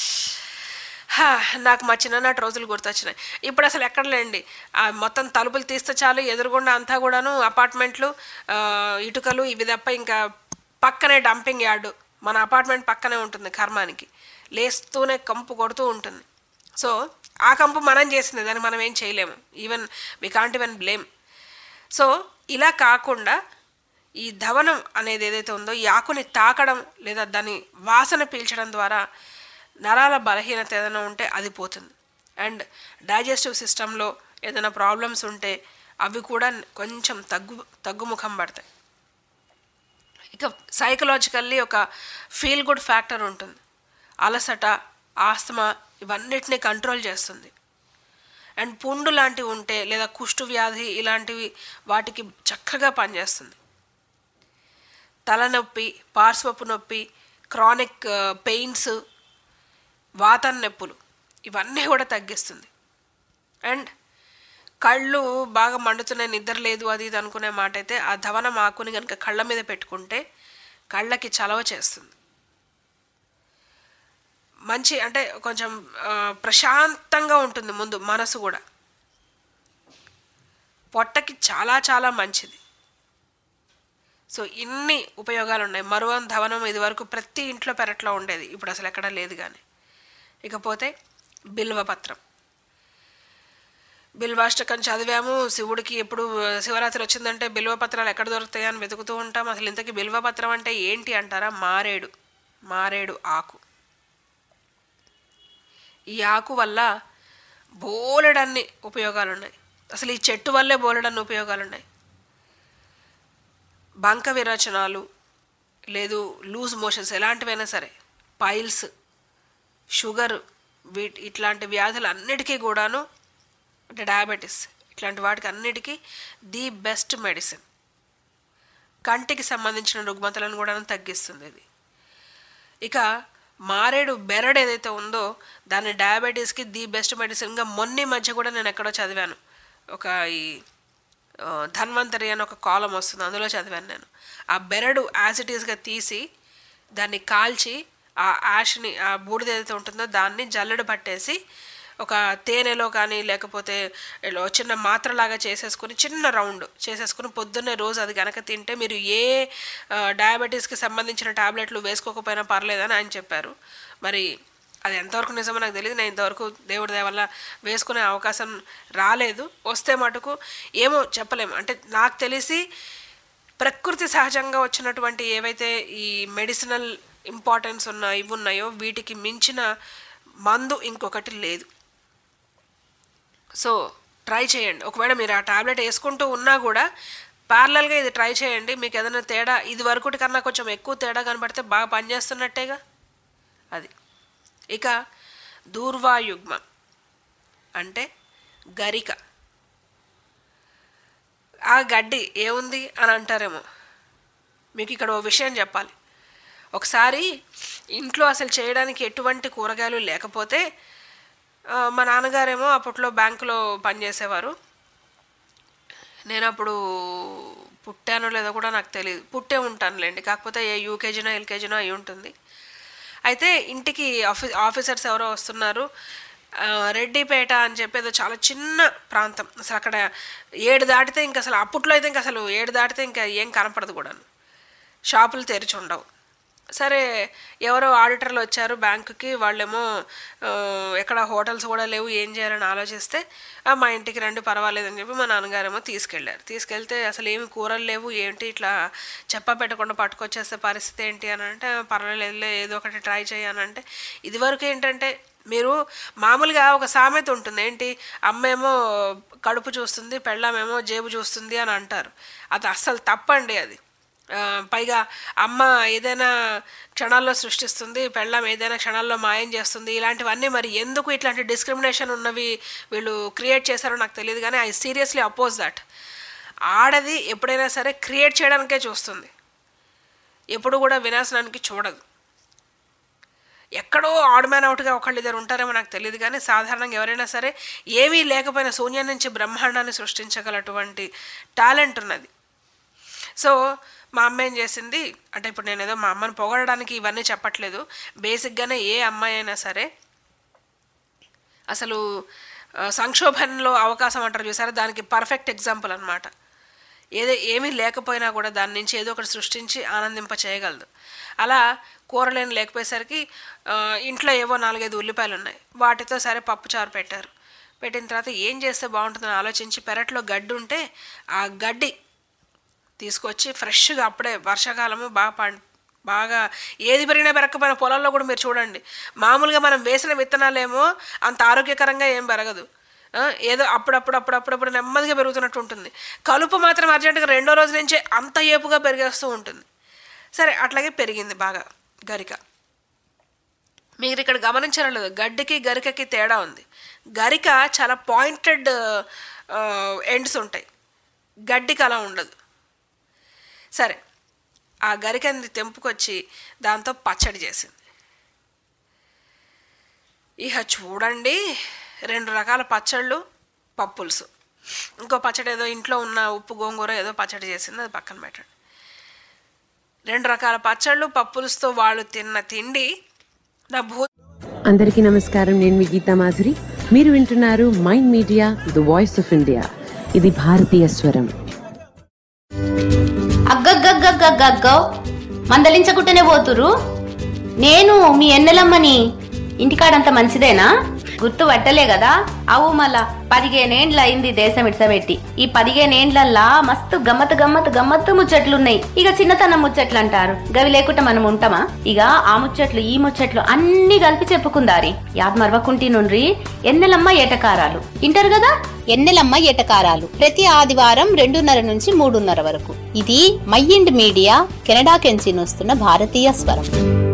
నాకు మా చిన్ననాటి రోజులు గుర్తొచ్చినాయి. ఇప్పుడు అసలు ఎక్కడ లేండి, మొత్తం తలుపులు తీస్తే చాలు ఎదురుగుండా అంతా కూడాను అపార్ట్మెంట్లు, ఇటుకలు ఇవి తప్ప ఇంకా పక్కనే డంపింగ్ యార్డు, మన అపార్ట్మెంట్ పక్కనే ఉంటుంది. కర్మానికి లేస్తూనే కంపు కొడుతూ ఉంటుంది. సో ఆ కంపు మనం చేసింది, దాన్ని మనం ఏం చేయలేము. We can't even blame. So ఇలా కాకుండా ఈ ధవనం అనేది ఏదైతే ఉందో ఈ ఆకుని తాకడం లేదా దాని వాసన పీల్చడం ద్వారా నరాల బలహీనత ఏదైనా ఉంటే అది పోతుంది. అండ్ డైజెస్టివ్ సిస్టంలో ఏదైనా ప్రాబ్లమ్స్ ఉంటే అవి కూడా కొంచెం తగ్గుముఖం పడతాయి. ఇక సైకలాజికల్లీ ఒక ఫీల్ గుడ్ ఫ్యాక్టర్ ఉంటుంది. అలసట, ఆస్తమా ఇవన్నిటిని కంట్రోల్ చేస్తుంది. అండ్ పుండు లాంటివి ఉంటే లేదా కుష్టు వ్యాధి ఇలాంటివి వాటికి చక్కగా పనిచేస్తుంది. తలనొప్పి, పార్శ్వపు నొప్పి, క్రానిక్ పెయిన్స్, వాతం నొప్పులు ఇవన్నీ కూడా తగ్గిస్తుంది. అండ్ కళ్ళు బాగా మండుతున్నాయి, నిద్ర లేదు అది ఇది అనుకునే మాట అయితే ఆ ధవనం ఆకుని కనుక కళ్ళ మీద పెట్టుకుంటే కళ్ళకి చలవ చేస్తుంది. మంచి అంటే కొంచెం ప్రశాంతంగా ఉంటుంది ముందు మనసు కూడా. పొట్టకి చాలా చాలా మంచిది. సో ఇన్ని ఉపయోగాలు ఉన్నాయి. మరువం, ధవనం ఇదివరకు ప్రతి ఇంట్లో పెరట్లో ఉండేది, ఇప్పుడు అసలు ఎక్కడా లేదు. కానీ ఇకపోతే బిల్వపత్రం. బిల్వాష్టకం చదివాము. శివుడికి ఎప్పుడు శివరాత్రి వచ్చిందంటే బిల్వపత్రాలు ఎక్కడ దొరుకుతాయా అని వెతుకుతూ ఉంటాం. అసలు ఇంతకీ బిల్వపత్రం అంటే ఏంటి అంటారా? మారేడు ఆకు. ఈ ఆకు వల్ల బోలెడన్ని ఉపయోగాలు ఉన్నాయి. అసలు ఈ చెట్టు వల్లే బోలెడన్ని ఉపయోగాలు ఉన్నాయి. బంక విరచనాలు లేదు లూజ్ మోషన్స్ ఎలాంటివైనా సరే, పైల్స్, షుగర్ ఇట్లాంటి వ్యాధులు అన్నిటికీ కూడాను, అంటే డయాబెటీస్ ఇట్లాంటి వాటికి అన్నిటికీ ది బెస్ట్ మెడిసిన్. కంటికి సంబంధించిన రుగ్మతలను కూడా తగ్గిస్తుంది ఇది. ఇక మారేడు బెరడు ఏదైతే ఉందో దాన్ని డయాబెటీస్కి ది బెస్ట్ మెడిసిన్గా మొన్న మధ్య కూడా నేను ఎక్కడో చదివాను. ఒక ఈ ధన్వంతరి అని ఒక కాలం వస్తుంది, అందులో చదివాను నేను. ఆ బెరడు యాజ్ ఇట్ ఈస్గా తీసి దాన్ని కాల్చి ఆ యాష్ని, ఆ బూడిద ఏదైతే ఉంటుందో దాన్ని జల్లెడ పట్టేసి ఒక తేనెలో కానీ లేకపోతే చిన్న మాత్రలాగా చేసేసుకుని చిన్న రౌండ్ చేసేసుకుని పొద్దున్నే రోజు అది కనుక తింటే మీరు ఏ డయాబెటీస్కి సంబంధించిన టాబ్లెట్లు వేసుకోకపోయినా పర్లేదని ఆయన చెప్పారు. మరి అది ఎంతవరకు నిజమో నాకు తెలియదు. నేను ఇంతవరకు దేవుడి దయ వల్ల వేసుకునే అవకాశం రాలేదు. వస్తే మటుకు ఏమో చెప్పలేము. అంటే నాకు తెలిసి ప్రకృతి సహజంగా వచ్చినటువంటి ఏవైతే ఈ మెడిసినల్ ఇంపార్టెన్స్ ఇవి ఉన్నాయో వీటికి మించిన మందు ఇంకొకటి లేదు. సో ట్రై చేయండి. ఒకవేళ మీరు ఆ టాబ్లెట్ వేసుకుంటూ ఉన్నా కూడా ప్యారలల్గా ఇది ట్రై చేయండి. మీకు ఏదైనా తేడా ఇది వరకుటి కన్నా కొంచెం ఎక్కువ తేడా కనబడితే బాగా పనిచేస్తున్నట్టేగా అది. ఇక దూర్వాయుగ్మ అంటే గరిక. ఆ గడ్డి ఏముంది అని అంటారేమో. మీకు ఇక్కడ ఓ విషయం చెప్పాలి. ఒకసారి ఇంట్లో అసలు చేయడానికి ఎటువంటి కూరగాయలు లేకపోతే మా నాన్నగారేమో అప్పట్లో బ్యాంకులో పనిచేసేవారు. నేను అప్పుడు పుట్టానో లేదో కూడా నాకు తెలియదు. పుట్టే ఉంటానులేండి, కాకపోతే ఏ యూకేజీనో ఎల్కేజీనో అయి ఉంటుంది. అయితే ఇంటికి ఆఫీసర్స్ ఎవరో వస్తున్నారు. రెడ్డిపేట అని చెప్పేది చాలా చిన్న ప్రాంతం. అసలు అక్కడ 7 దాటితే ఇంకా అసలు అప్పట్లో అయితే ఇంకా అసలు 7 దాటితే ఇంకా ఏం కనపడదు కూడా, షాపులు తెరిచి ఉండవు. సరే ఎవరో ఆడిటర్లు వచ్చారు బ్యాంకుకి. వాళ్ళేమో ఎక్కడ హోటల్స్ కూడా లేవు, ఏం చేయాలని ఆలోచిస్తే మా ఇంటికి రండి పర్వాలేదని చెప్పి మా నాన్నగారేమో తీసుకెళ్ళారు. తీసుకెళ్తే అసలు ఏమి కూరలు లేవు, ఏంటి ఇట్లా చెప్పా పెట్టకుండా పట్టుకొచ్చేస్తే పరిస్థితి ఏంటి అని అంటే, పర్వాలేదులే ఏదో ఒకటి ట్రై చేయానంటే. ఇదివరకు ఏంటంటే మీరు మామూలుగా ఒక సామెత ఉంటుంది, ఏంటి అమ్మేమో కడుపు చూస్తుంది పెళ్ళామేమో జేబు చూస్తుంది అని అంటారు. అది అస్సలు తప్పండి. అది పైగా అమ్మ ఏదైనా క్షణాల్లో సృష్టిస్తుంది, పెళ్ళాం ఏదైనా క్షణాల్లో మాయం చేస్తుంది. ఇలాంటివన్నీ మరి ఎందుకు ఇట్లాంటి డిస్క్రిమినేషన్ ఉన్నవి వీళ్ళు క్రియేట్ చేశారో నాకు తెలియదు, కానీ ఐ సీరియస్లీ అపోజ్ దట్. ఆడది ఎప్పుడైనా సరే క్రియేట్ చేయడానికే చూస్తుంది, ఎప్పుడు కూడా వినాశనానికి చూడదు. ఎక్కడో ఆడ్ మ్యాన్ అవుట్గా ఒకళ్ళు ఇద్దరు ఉంటారేమో నాకు తెలియదు, కానీ సాధారణంగా ఎవరైనా సరే ఏమీ లేకపోయినా శూన్యం నుంచి బ్రహ్మాండాన్ని సృష్టించగలటువంటి టాలెంట్ ఉన్నది. సో మా అమ్మ ఏం చేసింది అంటే, ఇప్పుడు నేను ఏదో మా అమ్మని పొగడడానికి ఇవన్నీ చెప్పట్లేదు, బేసిక్గానే ఏ అమ్మాయి అయినా సరే అసలు సంక్షోభంలో అవకాశం అంటారు చూసారా, దానికి పర్ఫెక్ట్ ఎగ్జాంపుల్ అనమాట. ఏమీ లేకపోయినా కూడా దాని నుంచి ఏదో ఒకటి సృష్టించి ఆనందింప చేయగలదు. అలా కూరలేని లేకపోయేసరికి ఇంట్లో ఏవో 4-5 ఉల్లిపాయలు ఉన్నాయి, వాటితో సరే పప్పుచారు పెట్టారు. పెట్టిన తర్వాత ఏం చేస్తే బాగుంటుందని ఆలోచించి పెరట్లో గడ్డి ఉంటే ఆ గడ్డి తీసుకొచ్చి ఫ్రెష్గా అప్పుడే వర్షాకాలము బాగా ఏది పెరిగినా పెరగకపోయిన పొలాల్లో కూడా మీరు చూడండి, మామూలుగా మనం వేసిన విత్తనాలేమో అంత ఆరోగ్యకరంగా ఏం పెరగదు, ఏదో అప్పుడప్పుడు నెమ్మదిగా పెరుగుతున్నట్టు ఉంటుంది. కలుపు మాత్రం అర్జెంటుగా 2వ రోజు నుంచే అంత ఏపుగా పెరిగేస్తూ ఉంటుంది. సరే అట్లాగే పెరిగింది బాగా గరిక. మీరు ఇక్కడ గమనించారో లేదు, గడ్డికి గరికకి తేడా ఉంది. గరిక చాలా పాయింటెడ్ ఎండ్స్ ఉంటాయి, గడ్డికి అలా ఉండదు. సరే ఆ గరికని తెంపుకొచ్చి దాంతో పచ్చడి చేసింది. ఇక చూడండి 2 రకాల పచ్చళ్ళు, పప్పులుసు, ఇంకో పచ్చడి ఏదో ఇంట్లో ఉన్న ఉప్పు గోంగూర ఏదో పచ్చడి చేసింది, అది పక్కన పెట్టండి. 2 రకాల పచ్చళ్ళు పప్పులుతో వాళ్ళు తిన్న తిండి నా అందరికీ నమస్కారం. నేను మీ గీతా మాధురి. మీరు వింటున్నారు mind media the voice of India. ఇది భారతీయ స్వరం. అగ్గగ్గగ్గగ్గగ్గో మందలించకుంటేనే పోతురు. నేను మీ ఎన్నెలమ్మని. ఇంటికాడంత మంచిదేనా? గుర్తు పట్టలే కదా? అవు మళ్ళా 15 ఏండ్లు అయింది దేశం ఇడ్సబెట్టి. ఈ 15 ఏండ్లల్లా మస్తు గమ్మత్తు ముచ్చట్లున్నాయి. ఇక చిన్నతనం ముచ్చట్లు అంటారు, గవి లేకుండా మనం ఉంటామా? ఇక ఆ ముచ్చట్లు ఈ ముచ్చట్లు అన్ని కలిపి చెప్పుకుందారి. యాద్ మరవకుంటి నుండ్రి ఎన్నెలమ్మ ఏటకారాలు ఇంటారు కదా. ఎన్నెలమ్మ ఏటకారాలు ప్రతి ఆదివారం 2:30 నుంచి 3:30 వరకు. ఇది మైండ్ మీడియా కెనడా కెంచి వస్తున్న భారతీయ స్వరం.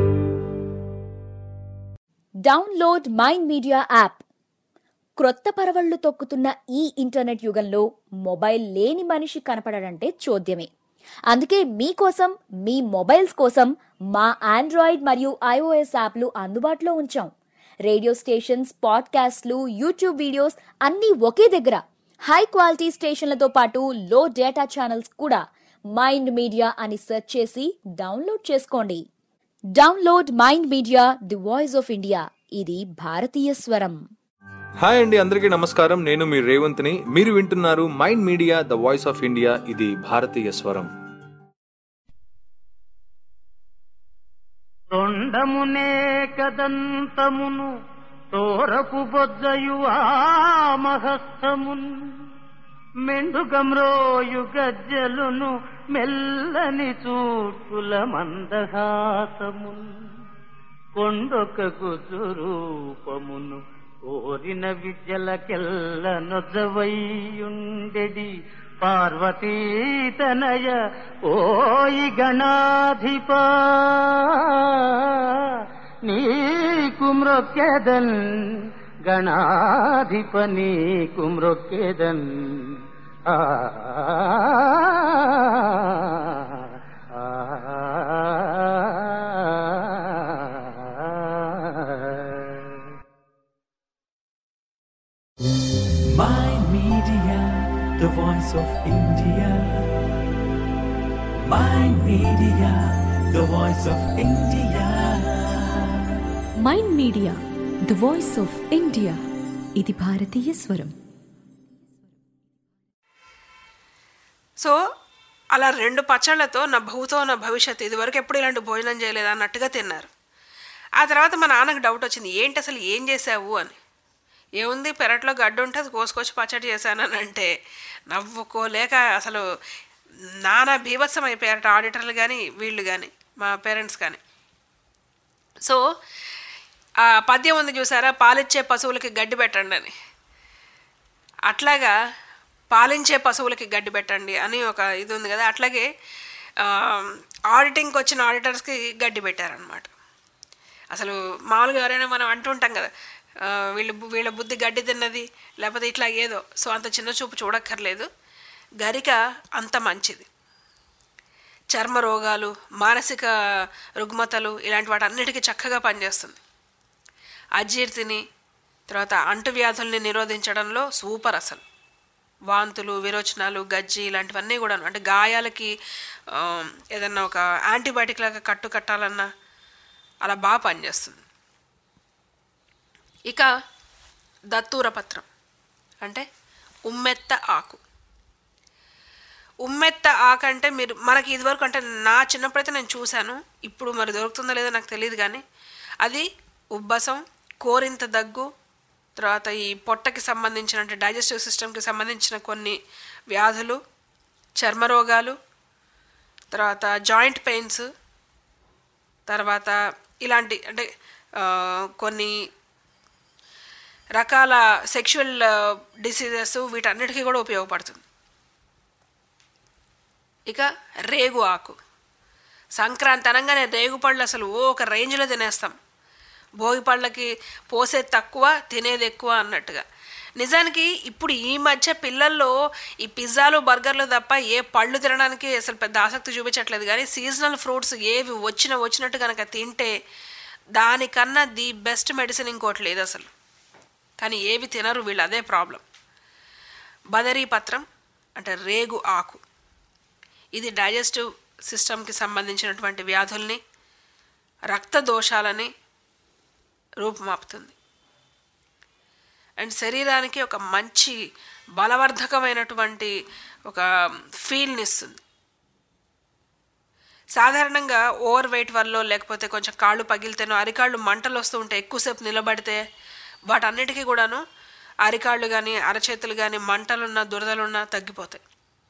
Download Mind Media app. క్రొత్త పరవళ్లు తొక్కుతున్న ఈ ఇంటర్నెట్ యుగంలో మొబైల్ లేని మనిషి కనపడడంటే చోద్యమే. అందుకే మీకోసం, మీ మొబైల్స్ కోసం మా ఆండ్రాయిడ్ మరియు iOS యాప్లు అందుబాటులో ఉంచాం. రేడియో స్టేషన్స్, పాడ్కాస్ట్లు, యూట్యూబ్ వీడియోస్ అన్నీ ఒకే దగ్గర. హై క్వాలిటీ స్టేషన్లతో పాటు లో డేటా ఛానల్స్ కూడా. మైండ్ మీడియా అని సెర్చ్ చేసి డౌన్లోడ్ చేసుకోండి. Download Mind media the voice of India. ఇది భారతీయ స్వరం. హాయ్ అండి, అందరికీ నమస్కారం. నేను మీ రేవంత్ని. మీరు వింటున్నారు mind Media the voice of India. ఇది భారతీయ స్వరం. తొండమునే కదంతమును తోరపు బొజ్జయు మహస్తమున్ మెండుగమ్రోయు గజ్జలును మెల్లని చూపుల మందహాసమున్ కొండొక గుజురూపమును కోరిన విద్యలకెల్ల నొజవయ్యుండెడి పార్వతీతనయ ఓయి గణాధిపా నీకు మ్రొక్కెదన్ గణాధిప నీకు మ్రొక్కెదన్ ఆ Mind Media, the voice of India. Mind Media, the voice of India. Mind media the voice of India. ఇది భారతీయ స్వరం. సో అలా 2 పచ్చళ్ళతో నా భూతో నా భవిష్యత్తు, ఇదివరకు ఎప్పుడు ఇలాంటి భోజనం చేయలేదు అన్నట్టుగా తిన్నారు. ఆ తర్వాత మా నాన్నకు డౌట్ వచ్చింది, ఏంటి అసలు ఏం చేసావు అని. ఏముంది, పెరట్లో గడ్డి ఉంటే అది కోసుకొచ్చి పచ్చడి చేశానని అంటే నవ్వుకోలేక అసలు నానా బీభత్సం అయిపోయారట ఆడిటర్లు కానీ వీళ్ళు కానీ మా పేరెంట్స్ కానీ. సో ఆ పద్యం ఉంది చూసారా, పాలిచ్చే పశువులకి గడ్డి పెట్టండి అని. అట్లాగా పాలించే పశువులకి గడ్డి పెట్టండి అని ఒక ఇది ఉంది కదా, అట్లాగే ఆడిటింగ్కి వచ్చిన ఆడిటర్స్కి గడ్డి పెట్టారనమాట. అసలు మామూలుగా ఎవరైనా మనం అంటుంటాం కదా, వీళ్ళ బుద్ధి గడ్డి తిన్నది లేకపోతే ఇట్లా ఏదో. సో అంత చిన్న చూపు చూడక్కర్లేదు, గరిక అంత మంచిది. చర్మ రోగాలు, మానసిక రుగ్మతలు ఇలాంటి వాటి అన్నిటికీ చక్కగా పనిచేస్తుంది. అజీర్తిని తర్వాత అంటువ్యాధుల్ని నిరోధించడంలో సూపర్. అసలు వాంతులు, విరోచనాలు, గజ్జి ఇలాంటివన్నీ కూడా, అంటే గాయాలకి ఏదన్నా ఒక యాంటీబయాటిక్ లాగా కట్టాలన్నా అలా బాగా పనిచేస్తుంది. ఇక దత్తూర పత్రం అంటే ఉమ్మెత్త ఆకు. ఉమ్మెత్త ఆకు అంటే మీరు మనకి ఇదివరకు, అంటే నా చిన్నప్పుడైతే నేను చూశాను, ఇప్పుడు మరి దొరుకుతుందో లేదో నాకు తెలియదు, కానీ అది ఉబ్బసం, కోరింత దగ్గు, తర్వాత ఈ పొట్టకి సంబంధించిన అంటే డైజెస్టివ్ సిస్టమ్కి సంబంధించిన కొన్ని వ్యాధులు, చర్మరోగాలు, తర్వాత జాయింట్ పెయిన్స్, తర్వాత ఇలాంటి అంటే కొన్ని రకాల సెక్షువల్ డిసీజెస్ వీటన్నిటికీ కూడా ఉపయోగపడుతుంది. ఇక రేగు ఆకు. సంక్రాంతి అనగానే రేగు పళ్ళు అసలు ఒక రేంజ్లో తినేస్తాం. భోగి పళ్ళకి పోసేది తక్కువ, తినేది ఎక్కువ అన్నట్టుగా. నిజానికి ఇప్పుడు ఈ మధ్య పిల్లల్లో ఈ పిజ్జాలు, బర్గర్లు తప్ప ఏ పళ్ళు తినడానికి అసలు పెద్ద ఆసక్తి చూపించట్లేదు. కానీ సీజనల్ ఫ్రూట్స్ ఏవి వచ్చినట్టు కనుక తింటే దానికన్నా ది బెస్ట్ మెడిసిన్ ఇంకోటి లేదు అసలు. కానీ ఏవి తినరు వీళ్ళు, అదే ప్రాబ్లం. బదరీ పత్రం అంటే రేగు ఆకు. ఇది డైజెస్టివ్ సిస్టమ్కి సంబంధించినటువంటి వ్యాధుల్ని, రక్త దోషాలని రూపుమాపుతుంది. అండ్ శరీరానికి ఒక మంచి బలవర్ధకమైనటువంటి ఒక ఫీల్ని ఇస్తుంది. సాధారణంగా ఓవర్ వెయిట్ వల్ల లేకపోతే కొంచెం కాళ్ళు పగిలితేనో, అరికాళ్ళు మంటలు వస్తూ ఉంటే, ఎక్కువసేపు నిలబడితే వాటన్నిటికీ కూడాను అరికాళ్ళు కానీ అరచేతులు కానీ మంటలున్నా దురదలున్నా తగ్గిపోతాయి.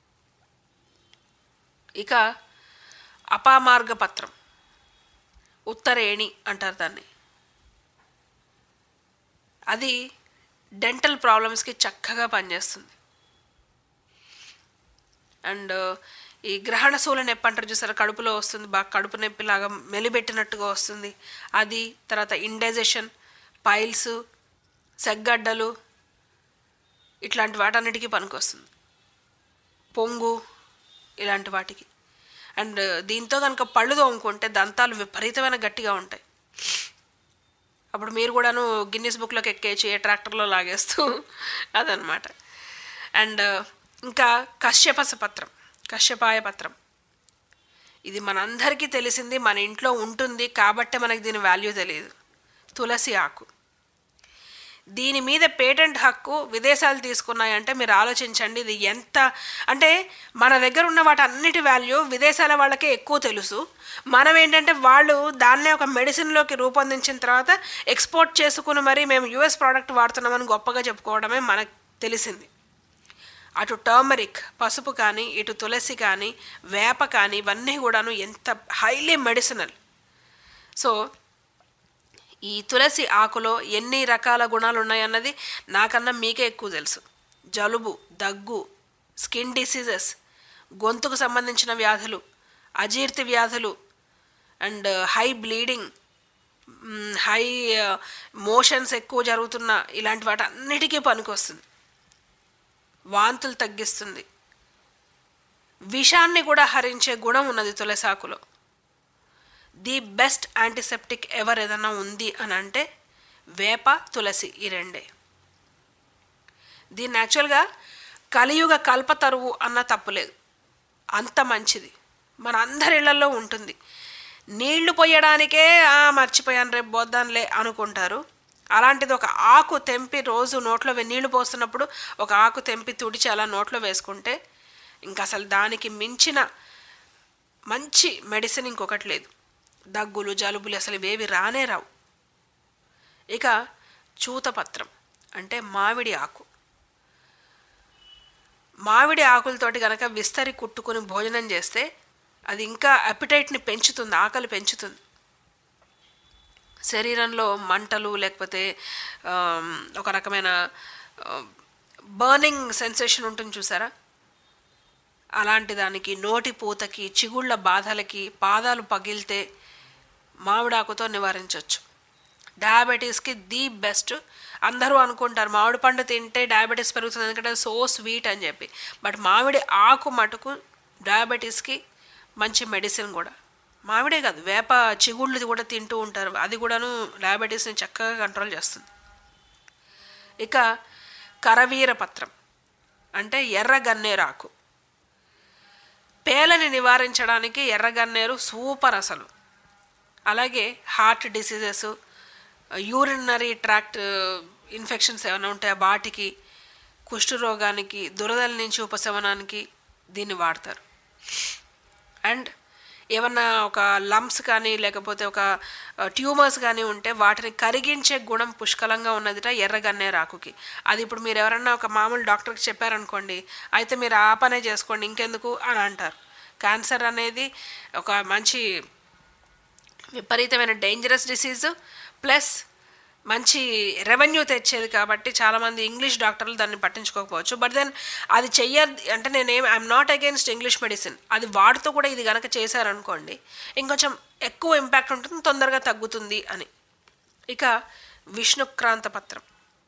ఇక అపామార్గ పత్రం, ఉత్తరేణి అంటారు దాన్ని. అది డెంటల్ ప్రాబ్లమ్స్కి చక్కగా పనిచేస్తుంది. అండ్ ఈ గ్రహణ శూల నొప్పి అంటారు చూసారా, కడుపులో వస్తుంది, బాగా కడుపు నొప్పి లాగా మెలిబెట్టినట్టుగా వస్తుంది అది. తర్వాత ఇండైజెషన్, పైల్స్, సెగ్గడ్డలు ఇట్లాంటి వాటన్నిటికీ పనికొస్తుంది. పొంగు ఇలాంటి వాటికి. అండ్ దీంతో కనుక పళ్ళు తోముకుంటే దంతాలు విపరీతమైన గట్టిగా ఉంటాయి. అప్పుడు మీరు కూడాను గిన్నిస్ బుక్లోకి ఎక్కేసి ఏ ట్రాక్టర్లో లాగేస్తూ అదనమాట. అండ్ ఇంకా కశ్యపాయ పత్రం. ఇది మనందరికీ తెలిసింది, మన ఇంట్లో ఉంటుంది కాబట్టే మనకు దీని వాల్యూ తెలియదు. తులసి ఆకు. దీని మీద పేటెంట్ హక్కు విదేశాలు తీసుకున్నాయంటే మీరు ఆలోచించండి ఇది ఎంత అంటే మన దగ్గర ఉన్న వాటి అన్నిటి వాల్యూ విదేశాల వాళ్ళకే ఎక్కువ తెలుసు. మనం ఏంటంటే వాళ్ళు దాన్నే ఒక మెడిసిన్లోకి రూపొందించిన తర్వాత ఎక్స్పోర్ట్ చేసుకుని మరీ మేము యుఎస్ ప్రోడక్ట్ వాడుతున్నామని గొప్పగా చెప్పుకోవడమే మనకు తెలిసింది. అటు టర్మరిక్ పసుపు కానీ, ఇటు తులసి కానీ, వేప కానీ, ఇవన్నీ కూడాను ఎంత హైలీ మెడిసినల్. సో ఈ తులసి ఆకులో ఎన్ని రకాల గుణాలు ఉన్నాయన్నది నాకన్నా మీకే ఎక్కువ తెలుసు. జలుబు, దగ్గు, స్కిన్ డిసీజెస్, గొంతుకు సంబంధించిన వ్యాధులు, అజీర్తి వ్యాధులు and high bleeding, high motions ఎక్కువ జరుగుతున్న ఇలాంటి వాటి అన్నిటికీ పనికొస్తుంది. వాంతులు తగ్గిస్తుంది. విషాన్ని కూడా హరించే గుణం ఉన్నది తులసి ఆకులో. ది బెస్ట్ యాంటీసెప్టిక్ ఎవర్ ఏదన్నా ఉంది అని అంటే వేప, తులసి, ఈ రెండే. దీన్ని యాక్చువల్గా కలియుగ కల్పతరువు అన్న తప్పులేదు, అంత మంచిది. మన అందరి ఇళ్లలో ఉంటుంది. నీళ్లు పోయడానికే మర్చిపోయాను రేపు పోద్దాంలే అనుకుంటారు. అలాంటిది ఒక ఆకు తెంపి రోజు నోట్లో నీళ్లు పోస్తున్నప్పుడు ఒక ఆకు తెంపి తుడిచి అలా నోట్లో వేసుకుంటే ఇంకా అసలు దానికి మించిన మంచి మెడిసిన్ ఇంకొకటి లేదు. దగ్గులు, జలుబులు అసలు ఇవేవి రానే రావు. ఇక చూతపత్రం అంటే మామిడి ఆకు. మామిడి ఆకులతోటి కనుక విస్తరి కుట్టుకుని భోజనం చేస్తే అది ఇంకా అపిటైట్ని పెంచుతుంది, ఆకలి పెంచుతుంది. శరీరంలో మంటలు లేకపోతే ఒక రకమైన బర్నింగ్ సెన్సేషన్ ఉంటుంది చూసారా, అలాంటి దానికి, నోటి పూతకి, చిగుళ్ళ బాధలకి, పాదాలు పగిలితే మామిడాకుతో నివారించవచ్చు. డయాబెటీస్కి ది బెస్ట్. అందరూ అనుకుంటారు మామిడి పండు తింటే డయాబెటీస్ పెరుగుతుంది ఎందుకంటే సో స్వీట్ అని చెప్పి. బట్ మామిడి ఆకు మటుకు డయాబెటీస్కి మంచి మెడిసిన్ కూడా. మామిడే కాదు, వేప చిగుళ్ళది కూడా తింటూ ఉంటారు, అది కూడాను డయాబెటీస్ని చక్కగా కంట్రోల్ చేస్తుంది. ఇక కరవీర పత్రం అంటే ఎర్రగన్నేరు ఆకు. పేలని నివారించడానికి ఎర్రగన్నేరు సూపర్ అసలు. అలాగే heart diseases, urinary tract infections ఏమైనా ఉంటాయో వాటికి, కుష్ఠరోగానికి, దురదల నుంచి ఉపశమనానికి దీన్ని వాడతారు. అండ్ ఏమన్నా ఒక లంప్స్ కానీ లేకపోతే ఒక ట్యూమర్స్ కానీ ఉంటే వాటిని కరిగించే గుణం పుష్కలంగా ఉన్నదిట ఎర్రగన్నేరు ఆకుకి. అది ఇప్పుడు మీరు ఎవరన్నా ఒక మామూలు డాక్టర్కి చెప్పారనుకోండి, అయితే మీరు ఆ పనే చేసుకోండి ఇంకెందుకు అని అంటారు. క్యాన్సర్ అనేది ఒక మంచి విపరీతమైన డేంజరస్ డిసీజు ప్లస్ మంచి రెవెన్యూ తెచ్చేది కాబట్టి చాలామంది ఇంగ్లీష్ డాక్టర్లు దాన్ని పట్టించుకోకపోవచ్చు. బట్ దెన్ అది అంటే I'm not against English medicine. అది వాడుతూ కూడా ఇది కనుక చేశారనుకోండి ఇంకొంచెం ఎక్కువ ఇంపాక్ట్ ఉంటుంది, తొందరగా తగ్గుతుంది అని. ఇక విష్ణుక్రాంత పత్రం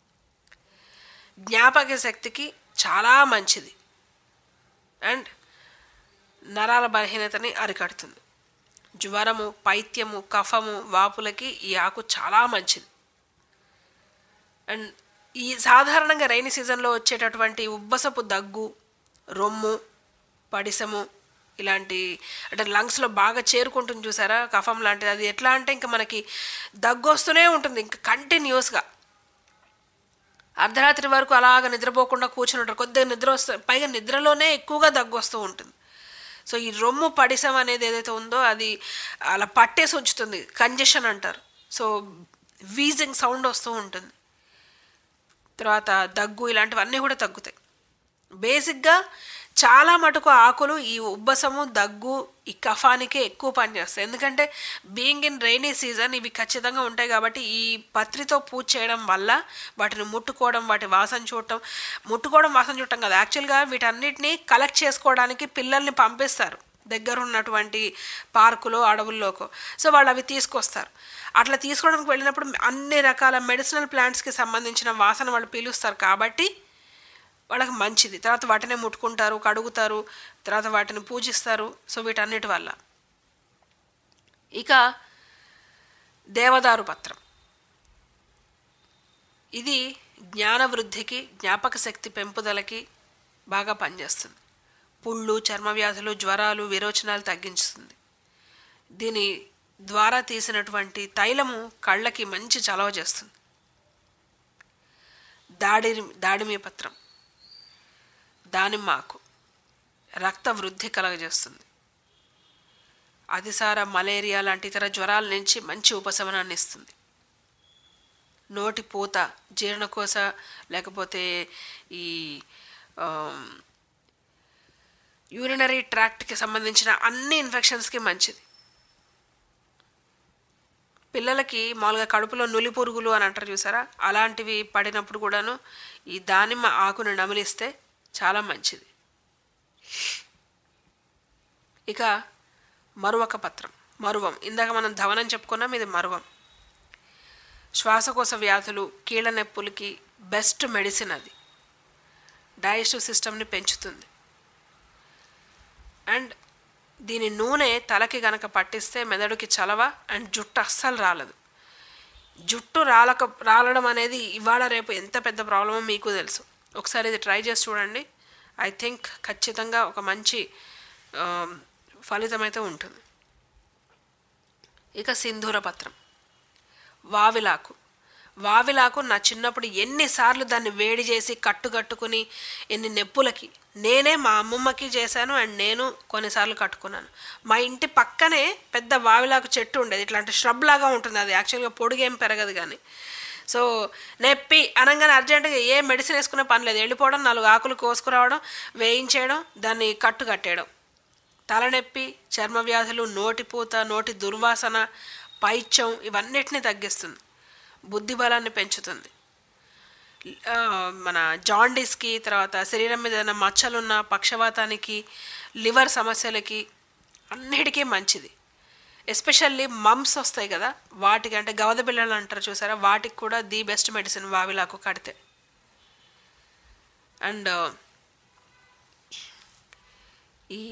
జ్ఞాపక శక్తికి చాలా మంచిది అండ్ నరాల బలహీనతని అరికడుతుంది. జ్వరము, పైత్యము, కఫము, వాపులకి ఈ ఆకు చాలా మంచిది. అండ్ ఈ సాధారణంగా రైనీ సీజన్లో వచ్చేటటువంటి ఉబ్బసపు దగ్గు, రొమ్ము, పడిసము ఇలాంటి అంటే లంగ్స్లో బాగా చేరుకుంటుంది చూసారా కఫం లాంటిది, అది ఎట్లా అంటే ఇంకా మనకి దగ్గు వస్తూనే ఉంటుంది ఇంకా కంటిన్యూస్గా. అర్ధరాత్రి వరకు అలాగ నిద్రపోకుండా కూర్చుని ఉంటారు, కొద్దిగా నిద్ర వస్తుంది, పైగా నిద్రలోనే ఎక్కువగా దగ్గు వస్తూ ఉంటుంది. సో ఈ రొమ్ము పడిసం అనేది ఏదైతే ఉందో అది అలా పట్టేసి ఉంచుతుంది, కంజెషన్ అంటారు. సో వీజింగ్ సౌండ్ వస్తూ ఉంటుంది, తర్వాత దగ్గు ఇలాంటివన్నీ కూడా తగ్గుతాయి. బేసిక్గా చాలా మటుకు ఆకులు ఈ ఉబ్బసము, దగ్గు, ఈ కఫానికే ఎక్కువ పనిచేస్తాయి. ఎందుకంటే బీయింగ్ ఇన్ రైనీ సీజన్ ఇవి ఖచ్చితంగా ఉంటాయి కాబట్టి ఈ పత్రితో పూజ చేయడం వల్ల వాటిని ముట్టుకోవడం, వాటి వాసన చూడటం, వాసన చూడటం కాదు, యాక్చువల్గా వీటన్నిటిని కలెక్ట్ చేసుకోవడానికి పిల్లల్ని పంపిస్తారు దగ్గర ఉన్నటువంటి పార్కులో, అడవుల్లోకో. సో వాళ్ళు అవి తీసుకొస్తారు. అట్లా తీసుకోవడానికి వెళ్ళినప్పుడు అన్ని రకాల మెడిసినల్ ప్లాంట్స్కి సంబంధించిన వాసన వాళ్ళు పీలుస్తారు కాబట్టి వాళ్ళకి మంచిది. తర్వాత వాటినే ముట్టుకుంటారు, కడుగుతారు, తర్వాత వాటిని పూజిస్తారు. సో వీటన్నిటి వల్ల. ఇక దేవదారు పత్రం ఇది జ్ఞాన వృద్ధికి, జ్ఞాపక శక్తి పెంపుదలకి బాగా పనిచేస్తుంది. పుళ్ళు, చర్మ వ్యాధులు, జ్వరాలు, విరోచనాలు తగ్గించుతుంది. దీని ద్వారా తీసినటువంటి తైలము కళ్ళకి మంచి చలవ చేస్తుంది. దాడిమి పత్రం, దానిమ్మ ఆకు రక్త వృద్ధి కలగజేస్తుంది. అతిసార, మలేరియా లాంటి ఇతర జ్వరాల నుంచి మంచి ఉపశమనాన్ని ఇస్తుంది. నోటి పూత, జీర్ణకోశ లేకపోతే ఈ యూరినరీ ట్రాక్ట్కి సంబంధించిన అన్ని ఇన్ఫెక్షన్స్కి మంచిది. పిల్లలకి మామూలుగా కడుపులో నులి పురుగులు అని అంటారు చూసారా, అలాంటివి పడినప్పుడు కూడాను ఈ దానిమ్మ ఆకును నమిలిస్తే చాలా మంచిది. ఇక మరువక పత్రం, మరువం. ఇందాక మనం ధవనం చెప్పుకున్నాం, ఇది మరువం. శ్వాసకోశ వ్యాధులు, కీళ్ళ నొప్పులకి బెస్ట్ మెడిసిన్ అది. డైజెస్టివ్ సిస్టమ్ని పెంచుతుంది. అండ్ దీని నూనె తలకి గనక పట్టిస్తే మెదడుకి చలవ అండ్ జుట్టు అస్సలు రాలదు. జుట్టు రాలడం అనేది ఇవాళ రేపు ఎంత పెద్ద ప్రాబ్లమో మీకు తెలుసు. ఒకసారి ఇది ట్రై చేసి చూడండి. ఐ థింక్ ఖచ్చితంగా ఒక మంచి ఫలితం అయితే ఉంటుంది. ఇక సింధూర పత్రం, వావిలాకు నా చిన్నప్పుడు ఎన్నిసార్లు దాన్ని వేడి చేసి కట్టుకుని ఎన్ని నొప్పులకి నేనే మా అమ్మమ్మకి చేశాను అండ్ నేను కొన్నిసార్లు కట్టుకున్నాను. మా ఇంటి పక్కనే పెద్ద వావిలాకు చెట్టు ఉండేది, ఇట్లాంటి ష్రబ్ లాగా ఉంటుంది. అది యాక్చువల్గా పొడుగేం పెరగదు కానీ. సో నొప్పి అనగానే అర్జెంటుగా ఏ మెడిసిన్ వేసుకునే పని లేదు, వెళ్ళిపోవడం, 4 ఆకులు కోసుకురావడం, వేయించేయడం, దాన్ని కట్టేయడం. తలనొప్పి, చర్మ వ్యాధులు, నోటిపూత, నోటి దుర్వాసన, పైత్యం ఇవన్నిటిని తగ్గిస్తుంది. బుద్ధి బలాన్ని పెంచుతుంది. మన జాండీస్కి, తర్వాత శరీరం మీద ఏదైనా మచ్చలున్న పక్షవాతానికి, లివర్ సమస్యలకి అన్నిటికీ మంచిది. ఎస్పెషల్లీ మమ్స్ వస్తాయి కదా, వాటికి అంటే గవద బిళ్ళలు అంటారు చూసారా, వాటికి కూడా ది బెస్ట్ మెడిసిన్ వావిలాకు కడితే. అండ్ ఈ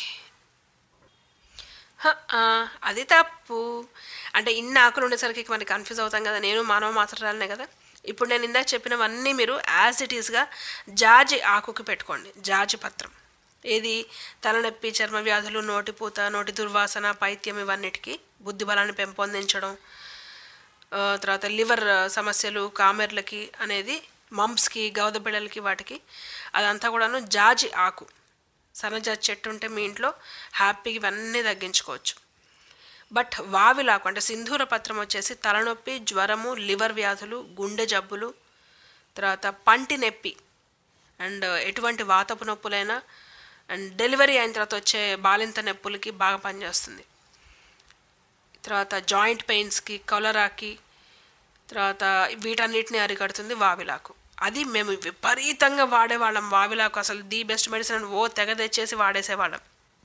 అది తప్పు అంటే ఇన్ని ఆకులు ఉండేసరికి మనకి కన్ఫ్యూజ్ అవుతాం కదా. నేను మానవ మాత్రరాలనే కదా. ఇప్పుడు నేను ఇందాక చెప్పినవన్నీ మీరు యాజ్ ఇట్ ఈస్గా జాజి ఆకుకి పెట్టుకోండి. జాజి పత్రం ఏది తలనొప్పి, చర్మ వ్యాధులు, నోటిపూత, నోటి దుర్వాసన, పైత్యం ఇవన్నిటికీ బుద్ధి బలాన్ని పెంపొందించడం, తర్వాత లివర్ సమస్యలు, కామెర్లకి అనేది, మంప్స్కి, గవద బిళ్ళలకి, వాటికి అదంతా కూడాను జాజి ఆకు, సన్నజాజి చెట్టు ఉంటే మీ ఇంట్లో హ్యాపీగా ఇవన్నీ తగ్గించుకోవచ్చు. బట్ వావిలాకు అంటే సింధూర పత్రం వచ్చేసి తలనొప్పి, జ్వరము, లివర్ వ్యాధులు, గుండె జబ్బులు, తర్వాత పంటి నొప్పి అండ్ ఎటువంటి వాతపు నొప్పులైనా అండ్ డెలివరీ అయిన తర్వాత వచ్చే బాలింత నొప్పులకి బాగా పనిచేస్తుంది. తర్వాత జాయింట్ పెయిన్స్కి, కొలరాకి, తర్వాత వీటన్నిటిని అరికడుతుంది వావిలాకు. అది మేము విపరీతంగా వాడేవాళ్ళం వావిలాకు. అసలు ది బెస్ట్ మెడిసిన్ తెగ తెచ్చేసి వాడేసేవాళ్ళం.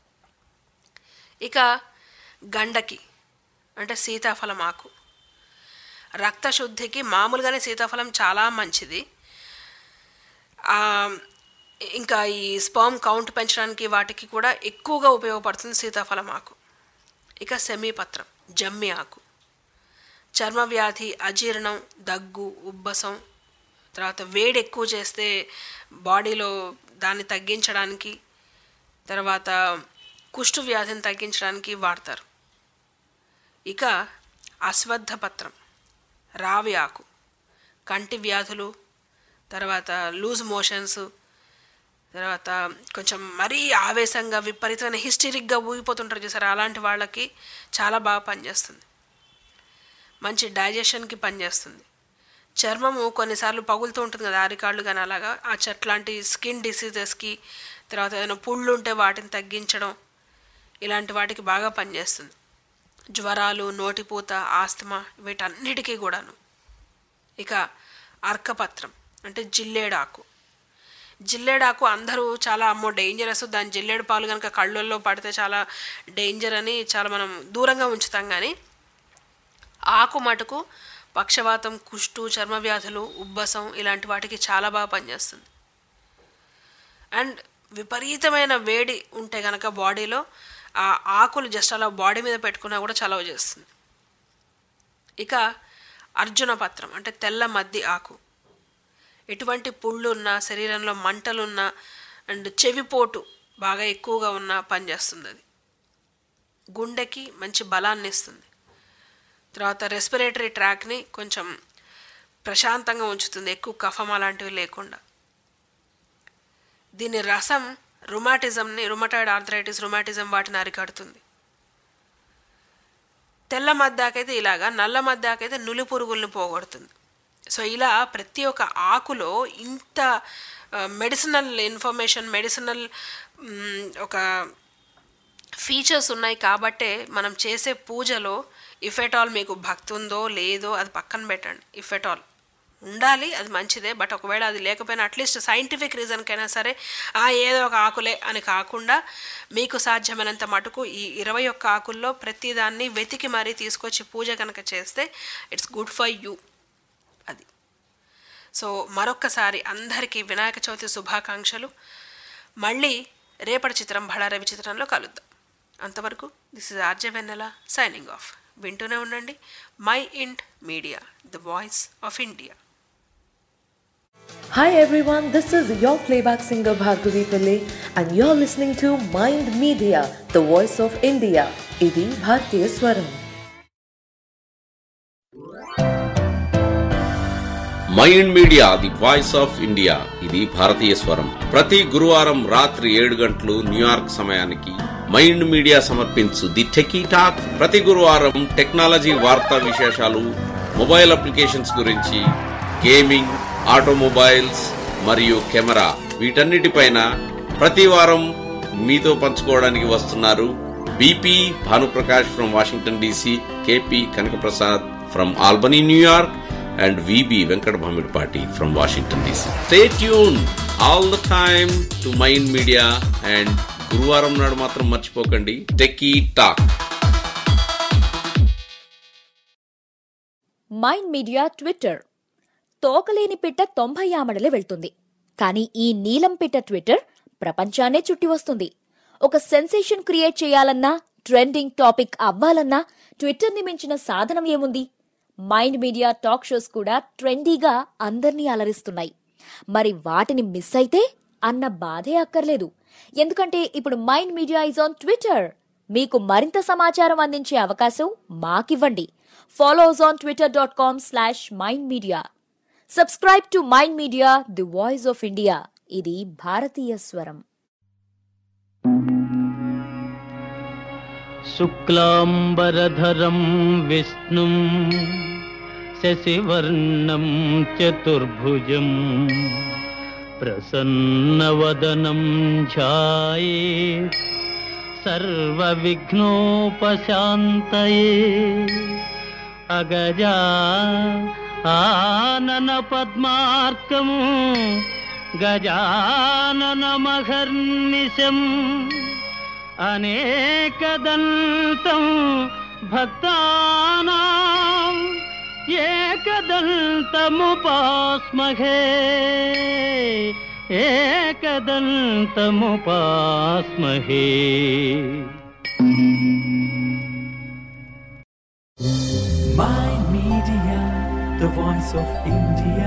ఇక గండకి అంటే సీతాఫలం ఆకు, రక్తశుద్ధికి మామూలుగానే సీతాఫలం చాలా మంచిది. ఇంకా ఈ స్పర్మ్ కౌంట్ పెంచడానికి వాటికి కూడా ఎక్కువగా ఉపయోగపడుతుంది సీతాఫలం ఆకు. ఇక సెమీపత్రం, జమ్మి ఆకు, చర్మ వ్యాధి, అజీర్ణం, దగ్గు, ఉబ్బసం, తర్వాత వేడి ఎక్కువ చేస్తే బాడీలో దాన్ని తగ్గించడానికి, తర్వాత కుష్టు వ్యాధిని తగ్గించడానికి వాడతారు. ఇక అశ్వత్థ పత్రం, రావి ఆకు, కంటి వ్యాధులు, తర్వాత లూజ్ మోషన్స్, తర్వాత కొంచెం మరీ ఆవేశంగా విపరీతమైన హిస్టరిక్గా ఊగిపోతుంటారు చూసారా, అలాంటి వాళ్ళకి చాలా బాగా పనిచేస్తుంది. మంచి డైజెషన్కి పనిచేస్తుంది. చర్మము కొన్నిసార్లు పగులుతూ ఉంటుంది కదా, అరికాళ్ళు కానీ అలాగా, ఆ చెట్లాంటి స్కిన్ డిసీజెస్కి, తర్వాత ఏదైనా పుళ్ళు ఉంటే వాటిని తగ్గించడం, ఇలాంటి వాటికి బాగా పనిచేస్తుంది. జ్వరాలు, నోటిపూత, ఆస్తమా వీటన్నిటికీ కూడాను. ఇక అర్కపత్రం అంటే జిల్లేడాకు. జిల్లేడాకు అందరూ చాలా అమ్మో డేంజరస్, దాని జిల్లేడు పాలు కనుక కళ్ళల్లో పడితే చాలా డేంజర్ అని చాలా మనం దూరంగా ఉంచుతాం. కానీ ఆకు మటుకు పక్షవాతం, కుష్టు, చర్మ వ్యాధులు, ఉబ్బసం ఇలాంటి వాటికి చాలా బాగా పనిచేస్తుంది. అండ్ విపరీతమైన వేడి ఉంటే కనుక బాడీలో ఆ ఆకులు జస్ట్ అలా బాడీ మీద పెట్టుకున్నా కూడా చలవ చేస్తుంది. ఇక అర్జున పత్రం అంటే తెల్ల మద్ది ఆకు, ఎటువంటి పుళ్ళు ఉన్నా, శరీరంలో మంటలున్నా అండ్ చెవిపోటు బాగా ఎక్కువగా ఉన్నా పనిచేస్తుంది అది. గుండెకి మంచి బలాన్ని ఇస్తుంది. తర్వాత రెస్పిరేటరీ ట్రాక్ని కొంచెం ప్రశాంతంగా ఉంచుతుంది, ఎక్కువ కఫం అలాంటివి లేకుండా. దీని రసం రుమాటాయిడ్ ఆర్థరైటిస్, రుమాటిజం వాటిని అరికడుతుంది. తెల్ల మద్దాకైతే ఇలాగా, నల్ల మద్దాకైతే నులి పురుగుల్ని పోగొడుతుంది. సో ఇలా ప్రతి ఒక్క ఆకులో ఇంత మెడిసినల్ ఇన్ఫర్మేషన్, మెడిసినల్ ఒక ఫీచర్స్ ఉన్నాయి. కాబట్టే మనం చేసే పూజలో ఇఫ్ ఎట్ ఆల్ మీకు భక్తి ఉందో లేదో అది పక్కన పెట్టండి. ఇఫ్ ఎట్ ఆల్ ఉండాలి, అది మంచిదే. బట్ ఒకవేళ అది లేకపోయినా అట్లీస్ట్ సైంటిఫిక్ రీజన్కైనా సరే ఏదో ఒక ఆకులే అని కాకుండా మీకు సాధ్యమైనంత మటుకు ఈ 21 ఆకుల్లో ప్రతిదాన్ని వెతికి మరీ తీసుకొచ్చి పూజ కనుక చేస్తే ఇట్స్ గుడ్ ఫర్ యూ. అది. సో మరొక్కసారి అందరికీ వినాయక చవితి శుభాకాంక్షలు. మళ్ళీ రేపటి చిత్రం బళారే విచిత్రంలో కలుద్దాం. అంతవరకు this is RJ Vennela signing off. వింటూనే ఉండండి Mind Media, the voice of India. Hi everyone, this is your playback singer Bhargavi Pillai and you're listening to Mind Media, the voice of India. Idi Bharatiya Swaram. Mind media, the voice of India. ఇది భారతీయ స్వరం. ప్రతి గురువారం రాత్రి 7 గంటలు న్యూయార్క్ సమయానికి మైండ్ మీడియా సమర్పించు ది టెకీ టాక్. ప్రతి గురువారం టెక్నాలజీ వార్తా విశేషాలు, మొబైల్ అప్లికేషన్స్ గురించి, గేమింగ్, ఆటోమొబైల్స్ మరియు కెమెరా, వీటన్నిటిపైన ప్రతి వారం మీతో పంచుకోవడానికి వస్తున్నారు BP Bhanuprakash from Washington DC, KP Kanakaprasad from Albany New York, and VB Venkat Bhamidpati from Washington DC. Stay tuned all the time to Mind Media and గురువారం నాడు మాత్రం మర్చిపోకండి techie talk. Mind Media Twitter. తోకలేని పిట్ట 90 ఆమడలే వెళ్తుంది, కానీ ఈ నీలం పిట్ట ట్విట్టర్ ప్రపంచాన్నే చుట్టి వస్తుంది. ఒక సెన్సేషన్ క్రియేట్ చేయాలన్నా, ట్రెండింగ్ టాపిక్ అవ్వాలన్నా ట్విట్టర్ని మించిన సాధనం ఏముంది? మైండ్ మీడియా టాక్ షోస్ కూడా ట్రెండీగా అందర్నీ అలరిస్తున్నాయి. మరి వాటిని మిస్ అయితే అన్న బాధే అక్కర్లేదు. ఎందుకంటే ఇప్పుడు Mind Media is on Twitter. మీకు మరింత సమాచారం అందించే అవకాశం మాకివ్వండి. Follow us on twitter.com/mindmedia. Subscribe to Mind media, the voice of India. ఇది భారతీయ స్వరం. శుక్లాంబరధరం విష్ణుం శశివర్ణం చతుర్భుజం ప్రసన్నవదనం ధ్యాయేత్ సర్వవిఘ్నోపశాంతయే. అగజా ఆనన పద్మార్కం గజాననమహర్నిశం అనేకదంతం భక్తానాం ఏకదంతముపాస్మహే. ఏకదంతముపాస్మహే. Mind Media, the voice of India.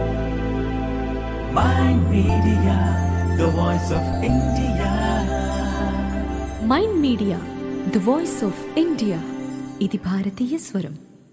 Mind Media, the voice of India. Mind media, the voice of India. ఇది భారతీయ స్వరం.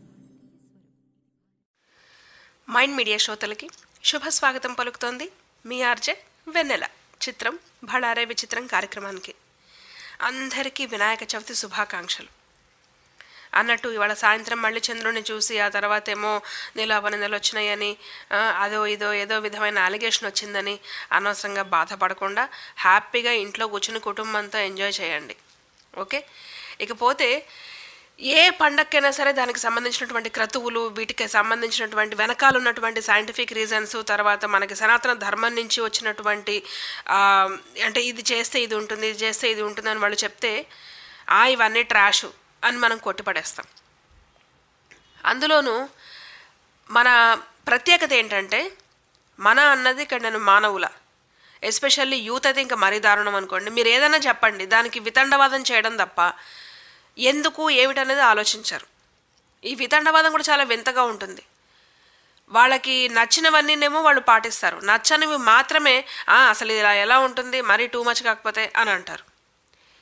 మైండ్ మీడియా శ్రోతలకి శుభ స్వాగతం పలుకుతోంది మీ ఆర్జే వెన్నెల. చిత్రం బళారే విచిత్రం కార్యక్రమానికి అందరికీ వినాయక చవితి శుభాకాంక్షలు. అన్నట్టు ఇవాళ సాయంత్రం మళ్ళీ చంద్రుడిని చూసి ఆ తర్వాత ఏమో నీలావనిందలు వచ్చినాయని అదో ఇదో ఏదో విధమైన అలిగేషన్ వచ్చిందని అనవసరంగా బాధపడకుండా హ్యాపీగా ఇంట్లో కూర్చుని కుటుంబంతో ఎంజాయ్ చేయండి. ఓకే. ఇకపోతే ఏ పండక్కైనా సరే దానికి సంబంధించినటువంటి క్రతువులు, వీటికి సంబంధించినటువంటి వెనకాల ఉన్నటువంటి సైంటిఫిక్ రీజన్స్, తర్వాత మనకి సనాతన ధర్మం నుంచి వచ్చినటువంటి అంటే ఇది చేస్తే ఇది ఉంటుంది, ఇది చేస్తే ఇది ఉంటుంది అని వాళ్ళు చెప్తే ఇవన్నీ ట్రాషు అని మనం కొట్టిపడేస్తాం. అందులోనూ మన ప్రత్యేకత ఏంటంటే మన అన్నది ఇక్కడ నేను మానవుల, ఎస్పెషల్లీ యూత్ అయితే ఇంకా మరీ దారుణం అనుకోండి. మీరు ఏదైనా చెప్పండి, దానికి వితండవాదం చేయడం తప్ప ఎందుకు ఏమిటనేది ఆలోచించరు. ఈ వితండవాదం కూడా చాలా వింతగా ఉంటుంది. వాళ్ళకి నచ్చినవన్నీనేమో వాళ్ళు పాటిస్తారు, నచ్చనివి మాత్రమే అసలు ఇలా ఎలా ఉంటుంది, మరీ టూ మచ్ కాకపోతే అని అంటారు.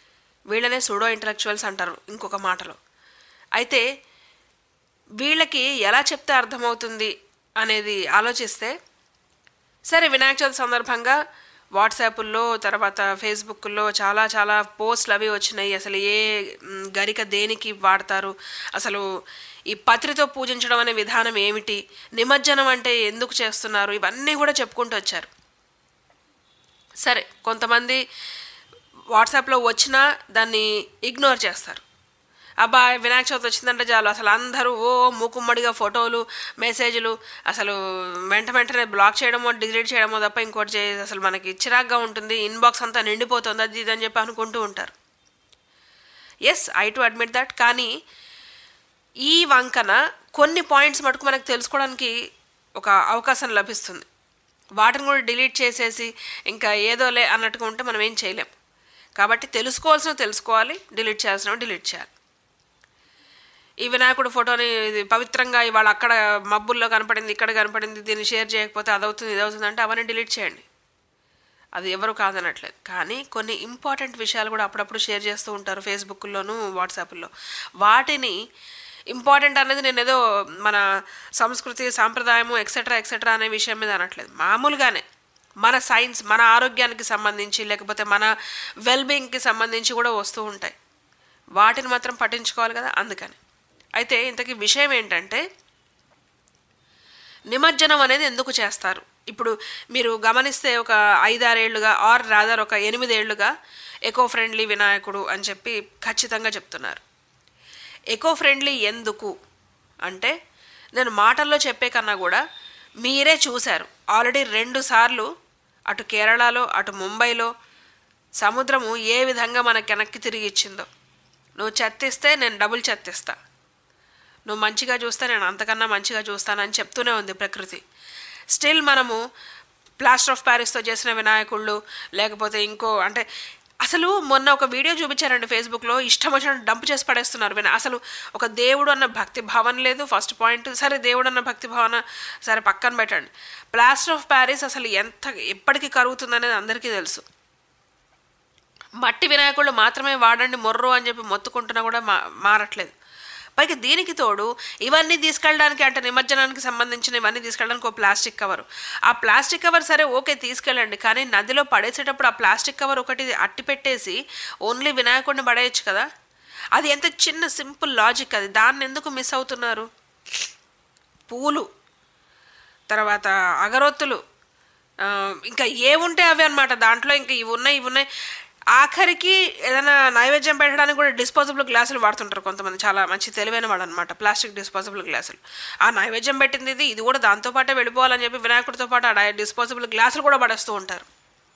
వీళ్ళనే సూడో ఇంటలెక్చువల్స్ అంటారు ఇంకొక మాటలో. అయితే వీళ్ళకి ఎలా చెప్తే అర్థమవుతుంది అనేది ఆలోచిస్తే, సరే వినాయక చవితి సందర్భంగా వాట్సాప్ల్లో తర్వాత ఫేస్బుక్లో చాలా చాలా పోస్టులు అవి వచ్చినాయి. అసలు ఏ గరిక దేనికి వాడతారు, అసలు ఈ పత్రితో పూజించడం అనే విధానం ఏమిటి, నిమజ్జనం అంటే ఎందుకు చేస్తున్నారు, ఇవన్నీ కూడా చెప్పుకుంటూ వచ్చారు. సరే, కొంతమంది వాట్సాప్లో వచ్చినా దాన్ని ఇగ్నోర్ చేస్తారు. అబ్బా వినాయక చవితి వచ్చిందంటే చాలు అసలు అందరూ మూకుమ్మడిగా ఫోటోలు మెసేజ్లు అసలు వెంటనే బ్లాక్ చేయడమో డిలీట్ చేయడమో తప్ప ఇంకోటి చేసి అసలు మనకి చిరాగ్గా ఉంటుంది, ఇన్బాక్స్ అంతా నిండిపోతుంది అది ఇది అని చెప్పి అనుకుంటూ ఉంటారు. Yes, I to admit that. కానీ ఈ వంకన కొన్ని పాయింట్స్ మటుకు మనకు తెలుసుకోవడానికి ఒక అవకాశం లభిస్తుంది. వాటిని కూడా డిలీట్ చేసేసి ఇంకా ఏదోలే అన్నట్టుగా ఉంటే మనం ఏం చేయలేం. కాబట్టి తెలుసుకోవాల్సినవి తెలుసుకోవాలి, డిలీట్ చేయాల్సినవి డిలీట్ చేయాలి. ఈ వినాయకుడు ఫోటోని పవిత్రంగా ఇవాళ అక్కడ మబ్బుల్లో కనపడింది, ఇక్కడ కనపడింది, దీన్ని షేర్ చేయకపోతే అదవుతుంది ఇదవుతుంది అంటే అవన్నీ డిలీట్ చేయండి, అది ఎవరు కాదనట్లేదు. కానీ కొన్ని ఇంపార్టెంట్ విషయాలు కూడా అప్పుడప్పుడు షేర్ చేస్తూ ఉంటారు ఫేస్బుక్లోను వాట్సాప్లో. వాటిని ఇంపార్టెంట్ అనేది నేను ఏదో మన సంస్కృతి సాంప్రదాయము ఎక్సెట్రా అనే విషయం మీద అనట్లేదు. మామూలుగానే మన సైన్స్, మన ఆరోగ్యానికి సంబంధించి లేకపోతే మన వెల్బీయింగ్కి సంబంధించి కూడా వస్తూ ఉంటాయి. వాటిని మాత్రం పట్టించుకోవాలి కదా. అందుకని అయితే ఇంతకీ విషయం ఏంటంటే, నిమజ్జనం అనేది ఎందుకు చేస్తారు? ఇప్పుడు మీరు గమనిస్తే ఒక 5-6 ఏళ్లుగా ఆర్ రాదర్ ఒక 8 ఏళ్లుగా ఎకో ఫ్రెండ్లీ వినాయకుడు అని చెప్పి ఖచ్చితంగా చెప్తున్నారు. ఎకో ఫ్రెండ్లీ ఎందుకు అంటే, నేను మాటల్లో చెప్పే కన్నా కూడా మీరే చూశారు ఆల్రెడీ 2 సార్లు అటు కేరళలో అటు ముంబైలో సముద్రము ఏ విధంగా మనకి వెనక్కి తిరిగి ఇచ్చిందో. నువ్వు చెత్తిస్తే నేను డబుల్ చెత్తిస్తా, నువ్వు మంచిగా చూస్తే నేను అంతకన్నా మంచిగా చూస్తానని చెప్తూనే ఉంది ప్రకృతి. స్టిల్ మనము ప్లాస్టర్ ఆఫ్ ప్యారిస్తో చేసిన వినాయకుళ్ళు లేకపోతే ఇంకో అంటే అసలు మొన్న ఒక వీడియో చూపించారండి ఫేస్బుక్లో, ఇష్టం వచ్చినట్టు డంప్ చేసి పడేస్తున్నారు. అసలు ఒక దేవుడు అన్న భక్తి భావన లేదు ఫస్ట్ పాయింట్. సరే దేవుడు అన్న భక్తి భావన సరే పక్కన పెట్టండి, ప్లాస్టర్ ఆఫ్ ప్యారిస్ అసలు ఎప్పటికీ కరుగుతుందనేది అందరికీ తెలుసు. మట్టి వినాయకుళ్ళు మాత్రమే వాడండి మొర్రో అని చెప్పి మొత్తుకుంటున్నా కూడా మారట్లేదు. పైకి దీనికి తోడు ఇవన్నీ తీసుకెళ్ళడానికి అంటే నిమజ్జనానికి సంబంధించిన ఇవన్నీ తీసుకెళ్ళడానికి ఒక ప్లాస్టిక్ కవరు. ఆ ప్లాస్టిక్ కవర్ సరే ఓకే తీసుకెళ్ళండి, కానీ నదిలో పడేసేటప్పుడు ఆ ప్లాస్టిక్ కవర్ ఒకటి అట్టి పెట్టేసి ఓన్లీ వినాయకుడిని పడేయచ్చు కదా. అది ఎంత చిన్న సింపుల్ లాజిక్ అది, దాన్ని ఎందుకు మిస్ అవుతున్నారు? పూలు, తర్వాత అగరొత్తులు, ఇంకా ఏముంటే అవి అనమాట. దాంట్లో ఇంకా ఇవి ఉన్నాయి. ఆఖరికి ఏదైనా నైవేద్యం పెట్టడానికి కూడా డిస్పోజబుల్ గ్లాసులు వాడుతుంటారు కొంతమంది, చాలా మంచి తెలివైన వాడు అనమాట. ప్లాస్టిక్ డిస్పోజబుల్ గ్లాసులు, ఆ నైవేద్యం పెట్టింది ఇది కూడా దాంతోపాటే వెళ్ళిపోవాలని చెప్పి వినాయకుడితో పాటు ఆ డిస్పోజబుల్ గ్లాసులు కూడా పడేస్తూ ఉంటారు.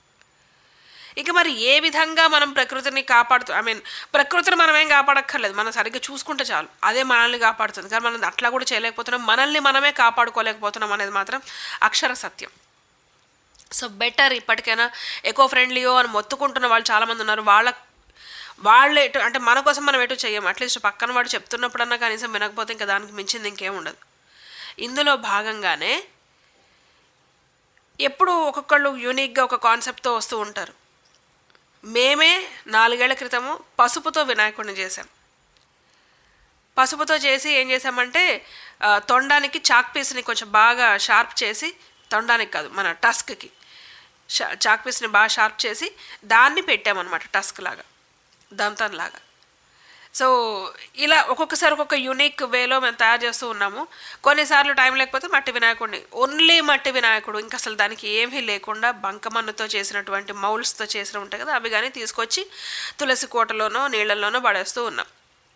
ఇక మరి ఏ విధంగా మనం ప్రకృతిని ప్రకృతిని మనం ఏం కాపాడక్కర్లేదు, మనం సరిగ్గా చూసుకుంటే చాలు, అదే మనల్ని కాపాడుతుంది. కానీ మనం అట్లా కూడా చేయలేకపోతున్నాం, మనల్ని మనమే కాపాడుకోలేకపోతున్నాం అనేది మాత్రం అక్షర సత్యం. సో బెటర్ ఇప్పటికైనా ఎకో ఫ్రెండ్లీయో అని మొత్తుకుంటున్న వాళ్ళు చాలామంది ఉన్నారు. వాళ్ళు ఎటు అంటే మన కోసం మనం ఎటు చెయ్యం, అట్లీస్ట్ పక్కన వాడు చెప్తున్నప్పుడన్నా కనీసం వినకపోతే ఇంకా దానికి మించింది ఇంకేం ఉండదు. ఇందులో భాగంగానే ఎప్పుడు ఒక్కొక్కళ్ళు యూనిక్గా ఒక కాన్సెప్ట్తో వస్తూ ఉంటారు. మేమే 4 ఏళ్ల క్రితము పసుపుతో వినాయకుడిని చేసాం. పసుపుతో చేసి ఏం చేసామంటే తొండానికి చాక్ పీస్ని కొంచెం బాగా షార్ప్ చేసి, తొండానికి కాదు మన టస్క్కి చాక్ పీస్ని బాగా షార్ప్ చేసి దాన్ని పెట్టామన్నమాట, టస్క్ లాగా దంతంలాగా. సో ఇలా ఒక్కొక్కసారి ఒక్కొక్క యూనిక్ వేలో మేము తయారు చేస్తూ ఉన్నాము. కొన్నిసార్లు టైం లేకపోతే మట్టి వినాయకుడిని, ఓన్లీ మట్టి వినాయకుడు, ఇంకా అసలు దానికి ఏమీ లేకుండా బంకమన్నుతో చేసినటువంటి మౌల్స్తో చేసిన ఉంటాయి కదా అవి కానీ తీసుకొచ్చి తులసి కోటలోనో నీళ్ళల్లోనో పడేస్తూ ఉన్నాం.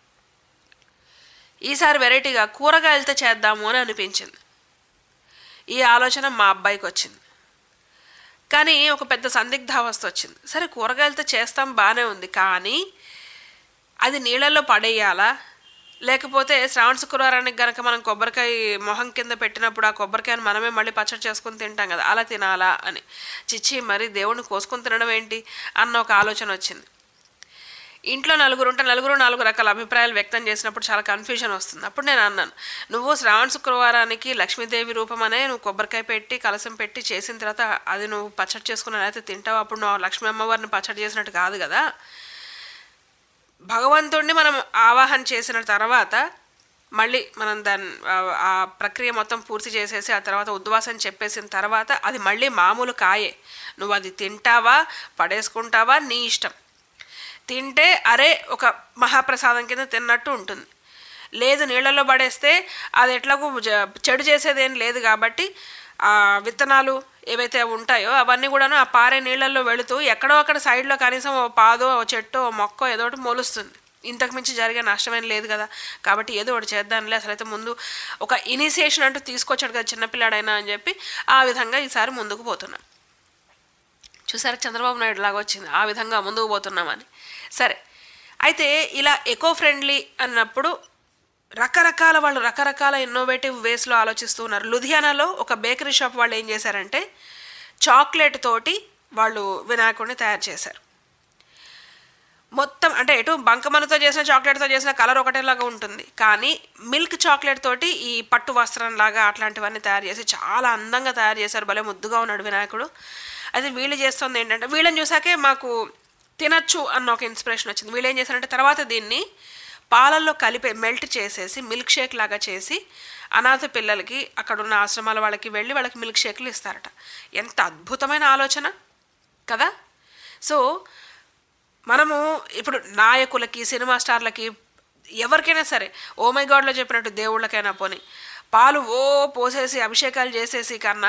ఈసారి వెరైటీగా కూరగాయలతో చేద్దాము అని అనిపించింది. ఈ ఆలోచన మా అబ్బాయికి వచ్చింది, కానీ ఒక పెద్ద సందిగ్ధావస్థ వచ్చింది. సరే కూరగాయలతో చేస్తాం బాగానే ఉంది, కానీ అది నీళ్ళల్లో పడేయాలా, లేకపోతే శ్రావణ శుక్రవారానికి కనుక మనం కొబ్బరికాయ మొహం కింద పెట్టినప్పుడు ఆ కొబ్బరికాయను మనమే మళ్ళీ పచ్చడి చేసుకుని తింటాం కదా, అలా తినాలా అని. చిచ్చి మరి దేవుడిని కోసుకుని తినడం ఏంటి అన్న ఒక ఆలోచన వచ్చింది. ఇంట్లో నలుగురు 4 రకాల అభిప్రాయాలు వ్యక్తం చేసినప్పుడు చాలా కన్ఫ్యూజన్ వస్తుంది. అప్పుడు నేను అన్నాను, నువ్వు శ్రావణ శుక్రవారానికి లక్ష్మీదేవి రూపమనే నువ్వు కొబ్బరికాయ పెట్టి కలసం పెట్టి చేసిన తర్వాత అది నువ్వు పచ్చడి చేసుకుని అయితే తింటావు, అప్పుడు నువ్వు లక్ష్మీ అమ్మవారిని పచ్చడి చేసినట్టు కాదు కదా. భగవంతుడిని మనం ఆవాహన చేసిన తర్వాత మళ్ళీ మనం దాన్ని ఆ ప్రక్రియ మొత్తం పూర్తి చేసేసి ఆ తర్వాత ఉద్వాసం చెప్పేసిన తర్వాత అది మళ్ళీ మామూలు కాయే. నువ్వు అది తింటావా పడేసుకుంటావా నీ ఇష్టం. తింటే అరే ఒక మహాప్రసాదం కింద తిన్నట్టు ఉంటుంది, లేదు నీళ్ళల్లో పడేస్తే అది ఎట్లాగూ చెడు చేసేదేం లేదు కాబట్టి ఆ విత్తనాలు ఏవైతే ఉంటాయో అవన్నీ కూడాను ఆ పారే నీళ్ళల్లో వెళుతూ ఎక్కడో అక్కడ సైడ్లో కనీసం ఓ పాదో ఓ చెట్టో ఓ మొక్కో ఏదో ఒకటి మొలుస్తుంది. ఇంతకు మించి జరిగే నష్టమేం లేదు కదా, కాబట్టి ఏదో ఒకటి చేద్దాంలే, అసలైతే ముందు ఒక ఇనిషియేషన్ అంటూ తీసుకొచ్చాడు కదా చిన్నపిల్లాడైనా అని చెప్పి ఆ విధంగా ఈసారి ముందుకు పోతున్నాం. చూసారా చంద్రబాబు నాయుడు లాగా వచ్చింది, ఆ విధంగా ముందుకు పోతున్నామని. సరే, అయితే ఇలా ఎకో ఫ్రెండ్లీ అన్నప్పుడు రకరకాల వాళ్ళు రకరకాల ఇన్నోవేటివ్ వేస్లో ఆలోచిస్తూ ఉన్నారు. లుధియానాలో ఒక బేకరీ షాప్ వాళ్ళు ఏం చేశారంటే చాక్లెట్ తోటి వాళ్ళు వినాయకుడిని తయారు చేశారు. మొత్తం అంటే ఎటు బంకమనతో చేసిన చాక్లెట్తో చేసిన కలర్ ఒకటేలాగా ఉంటుంది, కానీ మిల్క్ చాక్లెట్ తోటి ఈ పట్టు వస్త్రం లాగా అట్లాంటివన్నీ తయారు చేసి చాలా అందంగా తయారు చేశారు. భలే ముద్దుగా ఉన్నాడు వినాయకుడు. అది వీళ్ళు చేస్తుంది ఏంటంటే వీళ్ళని చూసాకే మాకు తినచ్చు అన్న ఒక ఇన్స్పిరేషన్ వచ్చింది. వీళ్ళు ఏం చేశారంటే తర్వాత దీన్ని పాలల్లో కలిపి మెల్ట్ చేసేసి మిల్క్ షేక్ లాగా చేసి అనాథ పిల్లలకి అక్కడున్న ఆశ్రమాల వాళ్ళకి వెళ్ళి వాళ్ళకి మిల్క్ షేక్లు ఇస్తారట. ఎంత అద్భుతమైన ఆలోచన కదా. సో మనము ఇప్పుడు నాయకులకి సినిమా స్టార్లకి ఎవరికైనా సరే ఓ మై గాడ్లో చెప్పినట్టు దేవుళ్ళకైనా పోని పాలు పోసేసి అభిషేకాలు చేసేసి కన్నా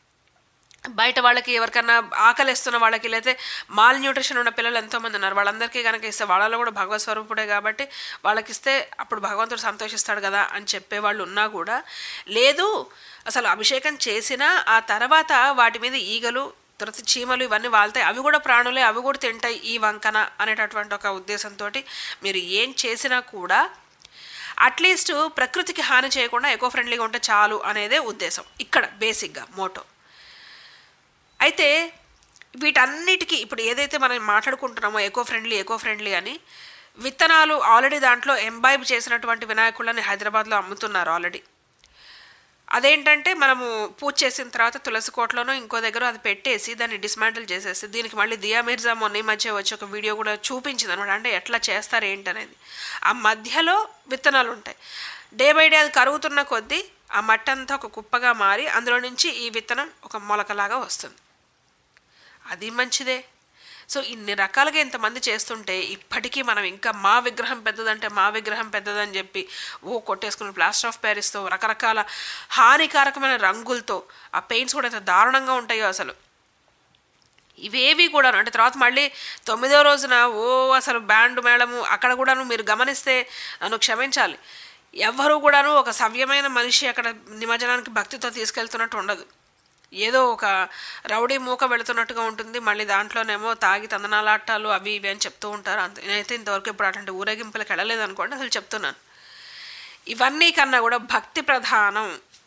బయట వాళ్ళకి ఎవరికన్నా ఆకలిస్తున్న వాళ్ళకి లేకపోతే మాల్ న్యూట్రిషన్ ఉన్న పిల్లలు ఎంతోమంది ఉన్నారు, వాళ్ళందరికీ కనుక ఇస్తే వాళ్ళలో కూడా భగవత్ స్వరూపుడే కాబట్టి వాళ్ళకి ఇస్తే అప్పుడు భగవంతుడు సంతోషిస్తాడు కదా అని చెప్పేవాళ్ళు ఉన్నా కూడా లేదు, అసలు అభిషేకం చేసినా ఆ తర్వాత వాటి మీద ఈగలు తర్వాత చీమలు ఇవన్నీ వాళ్తాయి, అవి కూడా ప్రాణులే, అవి కూడా తింటాయి ఈ వంకన అనేటటువంటి ఒక ఉద్దేశంతో మీరు ఏం చేసినా కూడా అట్లీస్ట్ ప్రకృతికి హాని చేయకుండా ఎకో ఫ్రెండ్లీగా ఉంటే చాలు అనేదే ఉద్దేశం ఇక్కడ బేసిక్గా మోటో. అయితే వీటన్నిటికీ ఇప్పుడు ఏదైతే మనం మాట్లాడుకుంటున్నామో ఎకో ఫ్రెండ్లీ అని విత్తనాలు ఆల్రెడీ దాంట్లో ఎంబైబ్ చేసినటువంటి వినాయకుళ్ళని హైదరాబాద్లో అమ్ముతున్నారు ఆల్రెడీ. అదేంటంటే మనము పూజ చేసిన తర్వాత తులసి కోటలోనో ఇంకో దగ్గర అది పెట్టేసి దాన్ని డిస్మాంటిల్ చేసేసి దీనికి మళ్ళీ దియా మిర్జా మొన్న మధ్య వచ్చి ఒక వీడియో కూడా చూపించింది అనమాట. అంటే ఎట్లా చేస్తారు ఏంటనేది. ఆ మధ్యలో విత్తనాలు ఉంటాయి, డే బై డే అది కరుగుతున్న కొద్దీ ఆ మట్టి అంతా ఒక కుప్పగా మారి అందులో నుంచి ఈ విత్తనం ఒక మొలకలాగా వస్తుంది. అది మంచిదే. సో ఇన్ని రకాలుగా ఇంతమంది చేస్తుంటే ఇప్పటికీ మనం ఇంకా మా విగ్రహం పెద్దదని చెప్పి కొట్టేసుకుని ప్లాస్టర్ ఆఫ్ ప్యారిస్తో రకరకాల హానికారకమైన రంగులతో ఆ పెయింట్స్ కూడా ఎంత దారుణంగా ఉంటాయో అసలు. ఇవేవి కూడా అంటే తర్వాత మళ్ళీ 9వ రోజున అసలు బ్యాండ్ మేళము అక్కడ కూడాను మీరు గమనిస్తే నన్ను క్షమించాలి, ఎవ్వరూ కూడాను ఒక సవ్యమైన మనిషి అక్కడ నిమజ్జనానికి భక్తితో తీసుకెళ్తున్నట్టు ఉండదు. ఏదో ఒక రౌడీ మూక వెళుతున్నట్టుగా ఉంటుంది. మళ్ళీ దాంట్లోనేమో తాగి తందనాలాటాలు అవి ఇవి అని చెప్తూ ఉంటారు. నేనైతే ఇంతవరకు ఇప్పుడు అట్లాంటి ఊరేగింపులకు వెళ్ళలేదు అనుకోండి, అసలు చెప్తున్నాను. ఇవన్నీ కన్నా కూడా భక్తి ప్రధానం.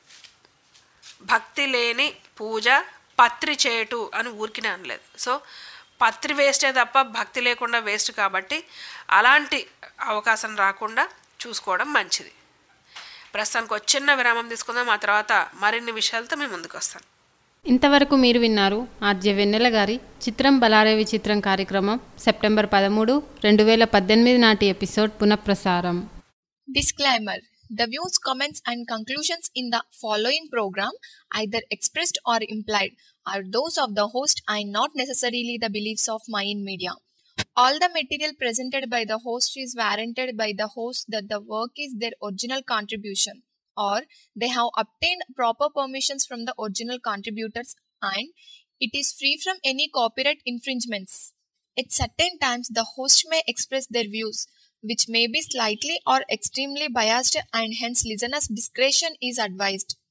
భక్తి లేని పూజ పత్రి చేటు అని ఊరికినే అనలేదు. సో పత్రి వేస్టే తప్ప భక్తి లేకుండా వేస్ట్, కాబట్టి అలాంటి అవకాశం రాకుండా చూసుకోవడం మంచిది. ప్రస్తుతానికి ఒక చిన్న విరామం తీసుకుందాం, ఆ తర్వాత మరిన్ని విషయాలతో మేము ముందుకు వస్తాను. ఇంతవరకు మీరు విన్నారు ఆర్జే వెన్నెల గారి చిత్రం బలారే విచిత్రం కార్యక్రమం సెప్టెంబర్ 13, 2018 నాటి ఎపిసోడ్ పునఃప్రసారం. Disclaimer: The views, comments and conclusions in the following program, either expressed or implied, are those of the host and not necessarily the beliefs of Mind Media. All the material presented by the host is warranted by the host that the work is their original contribution, or they have obtained proper permissions from the original contributors, and it is free from any copyright infringements. At certain times, the host may express their views, which may be slightly or extremely biased, and hence listeners' discretion is advised.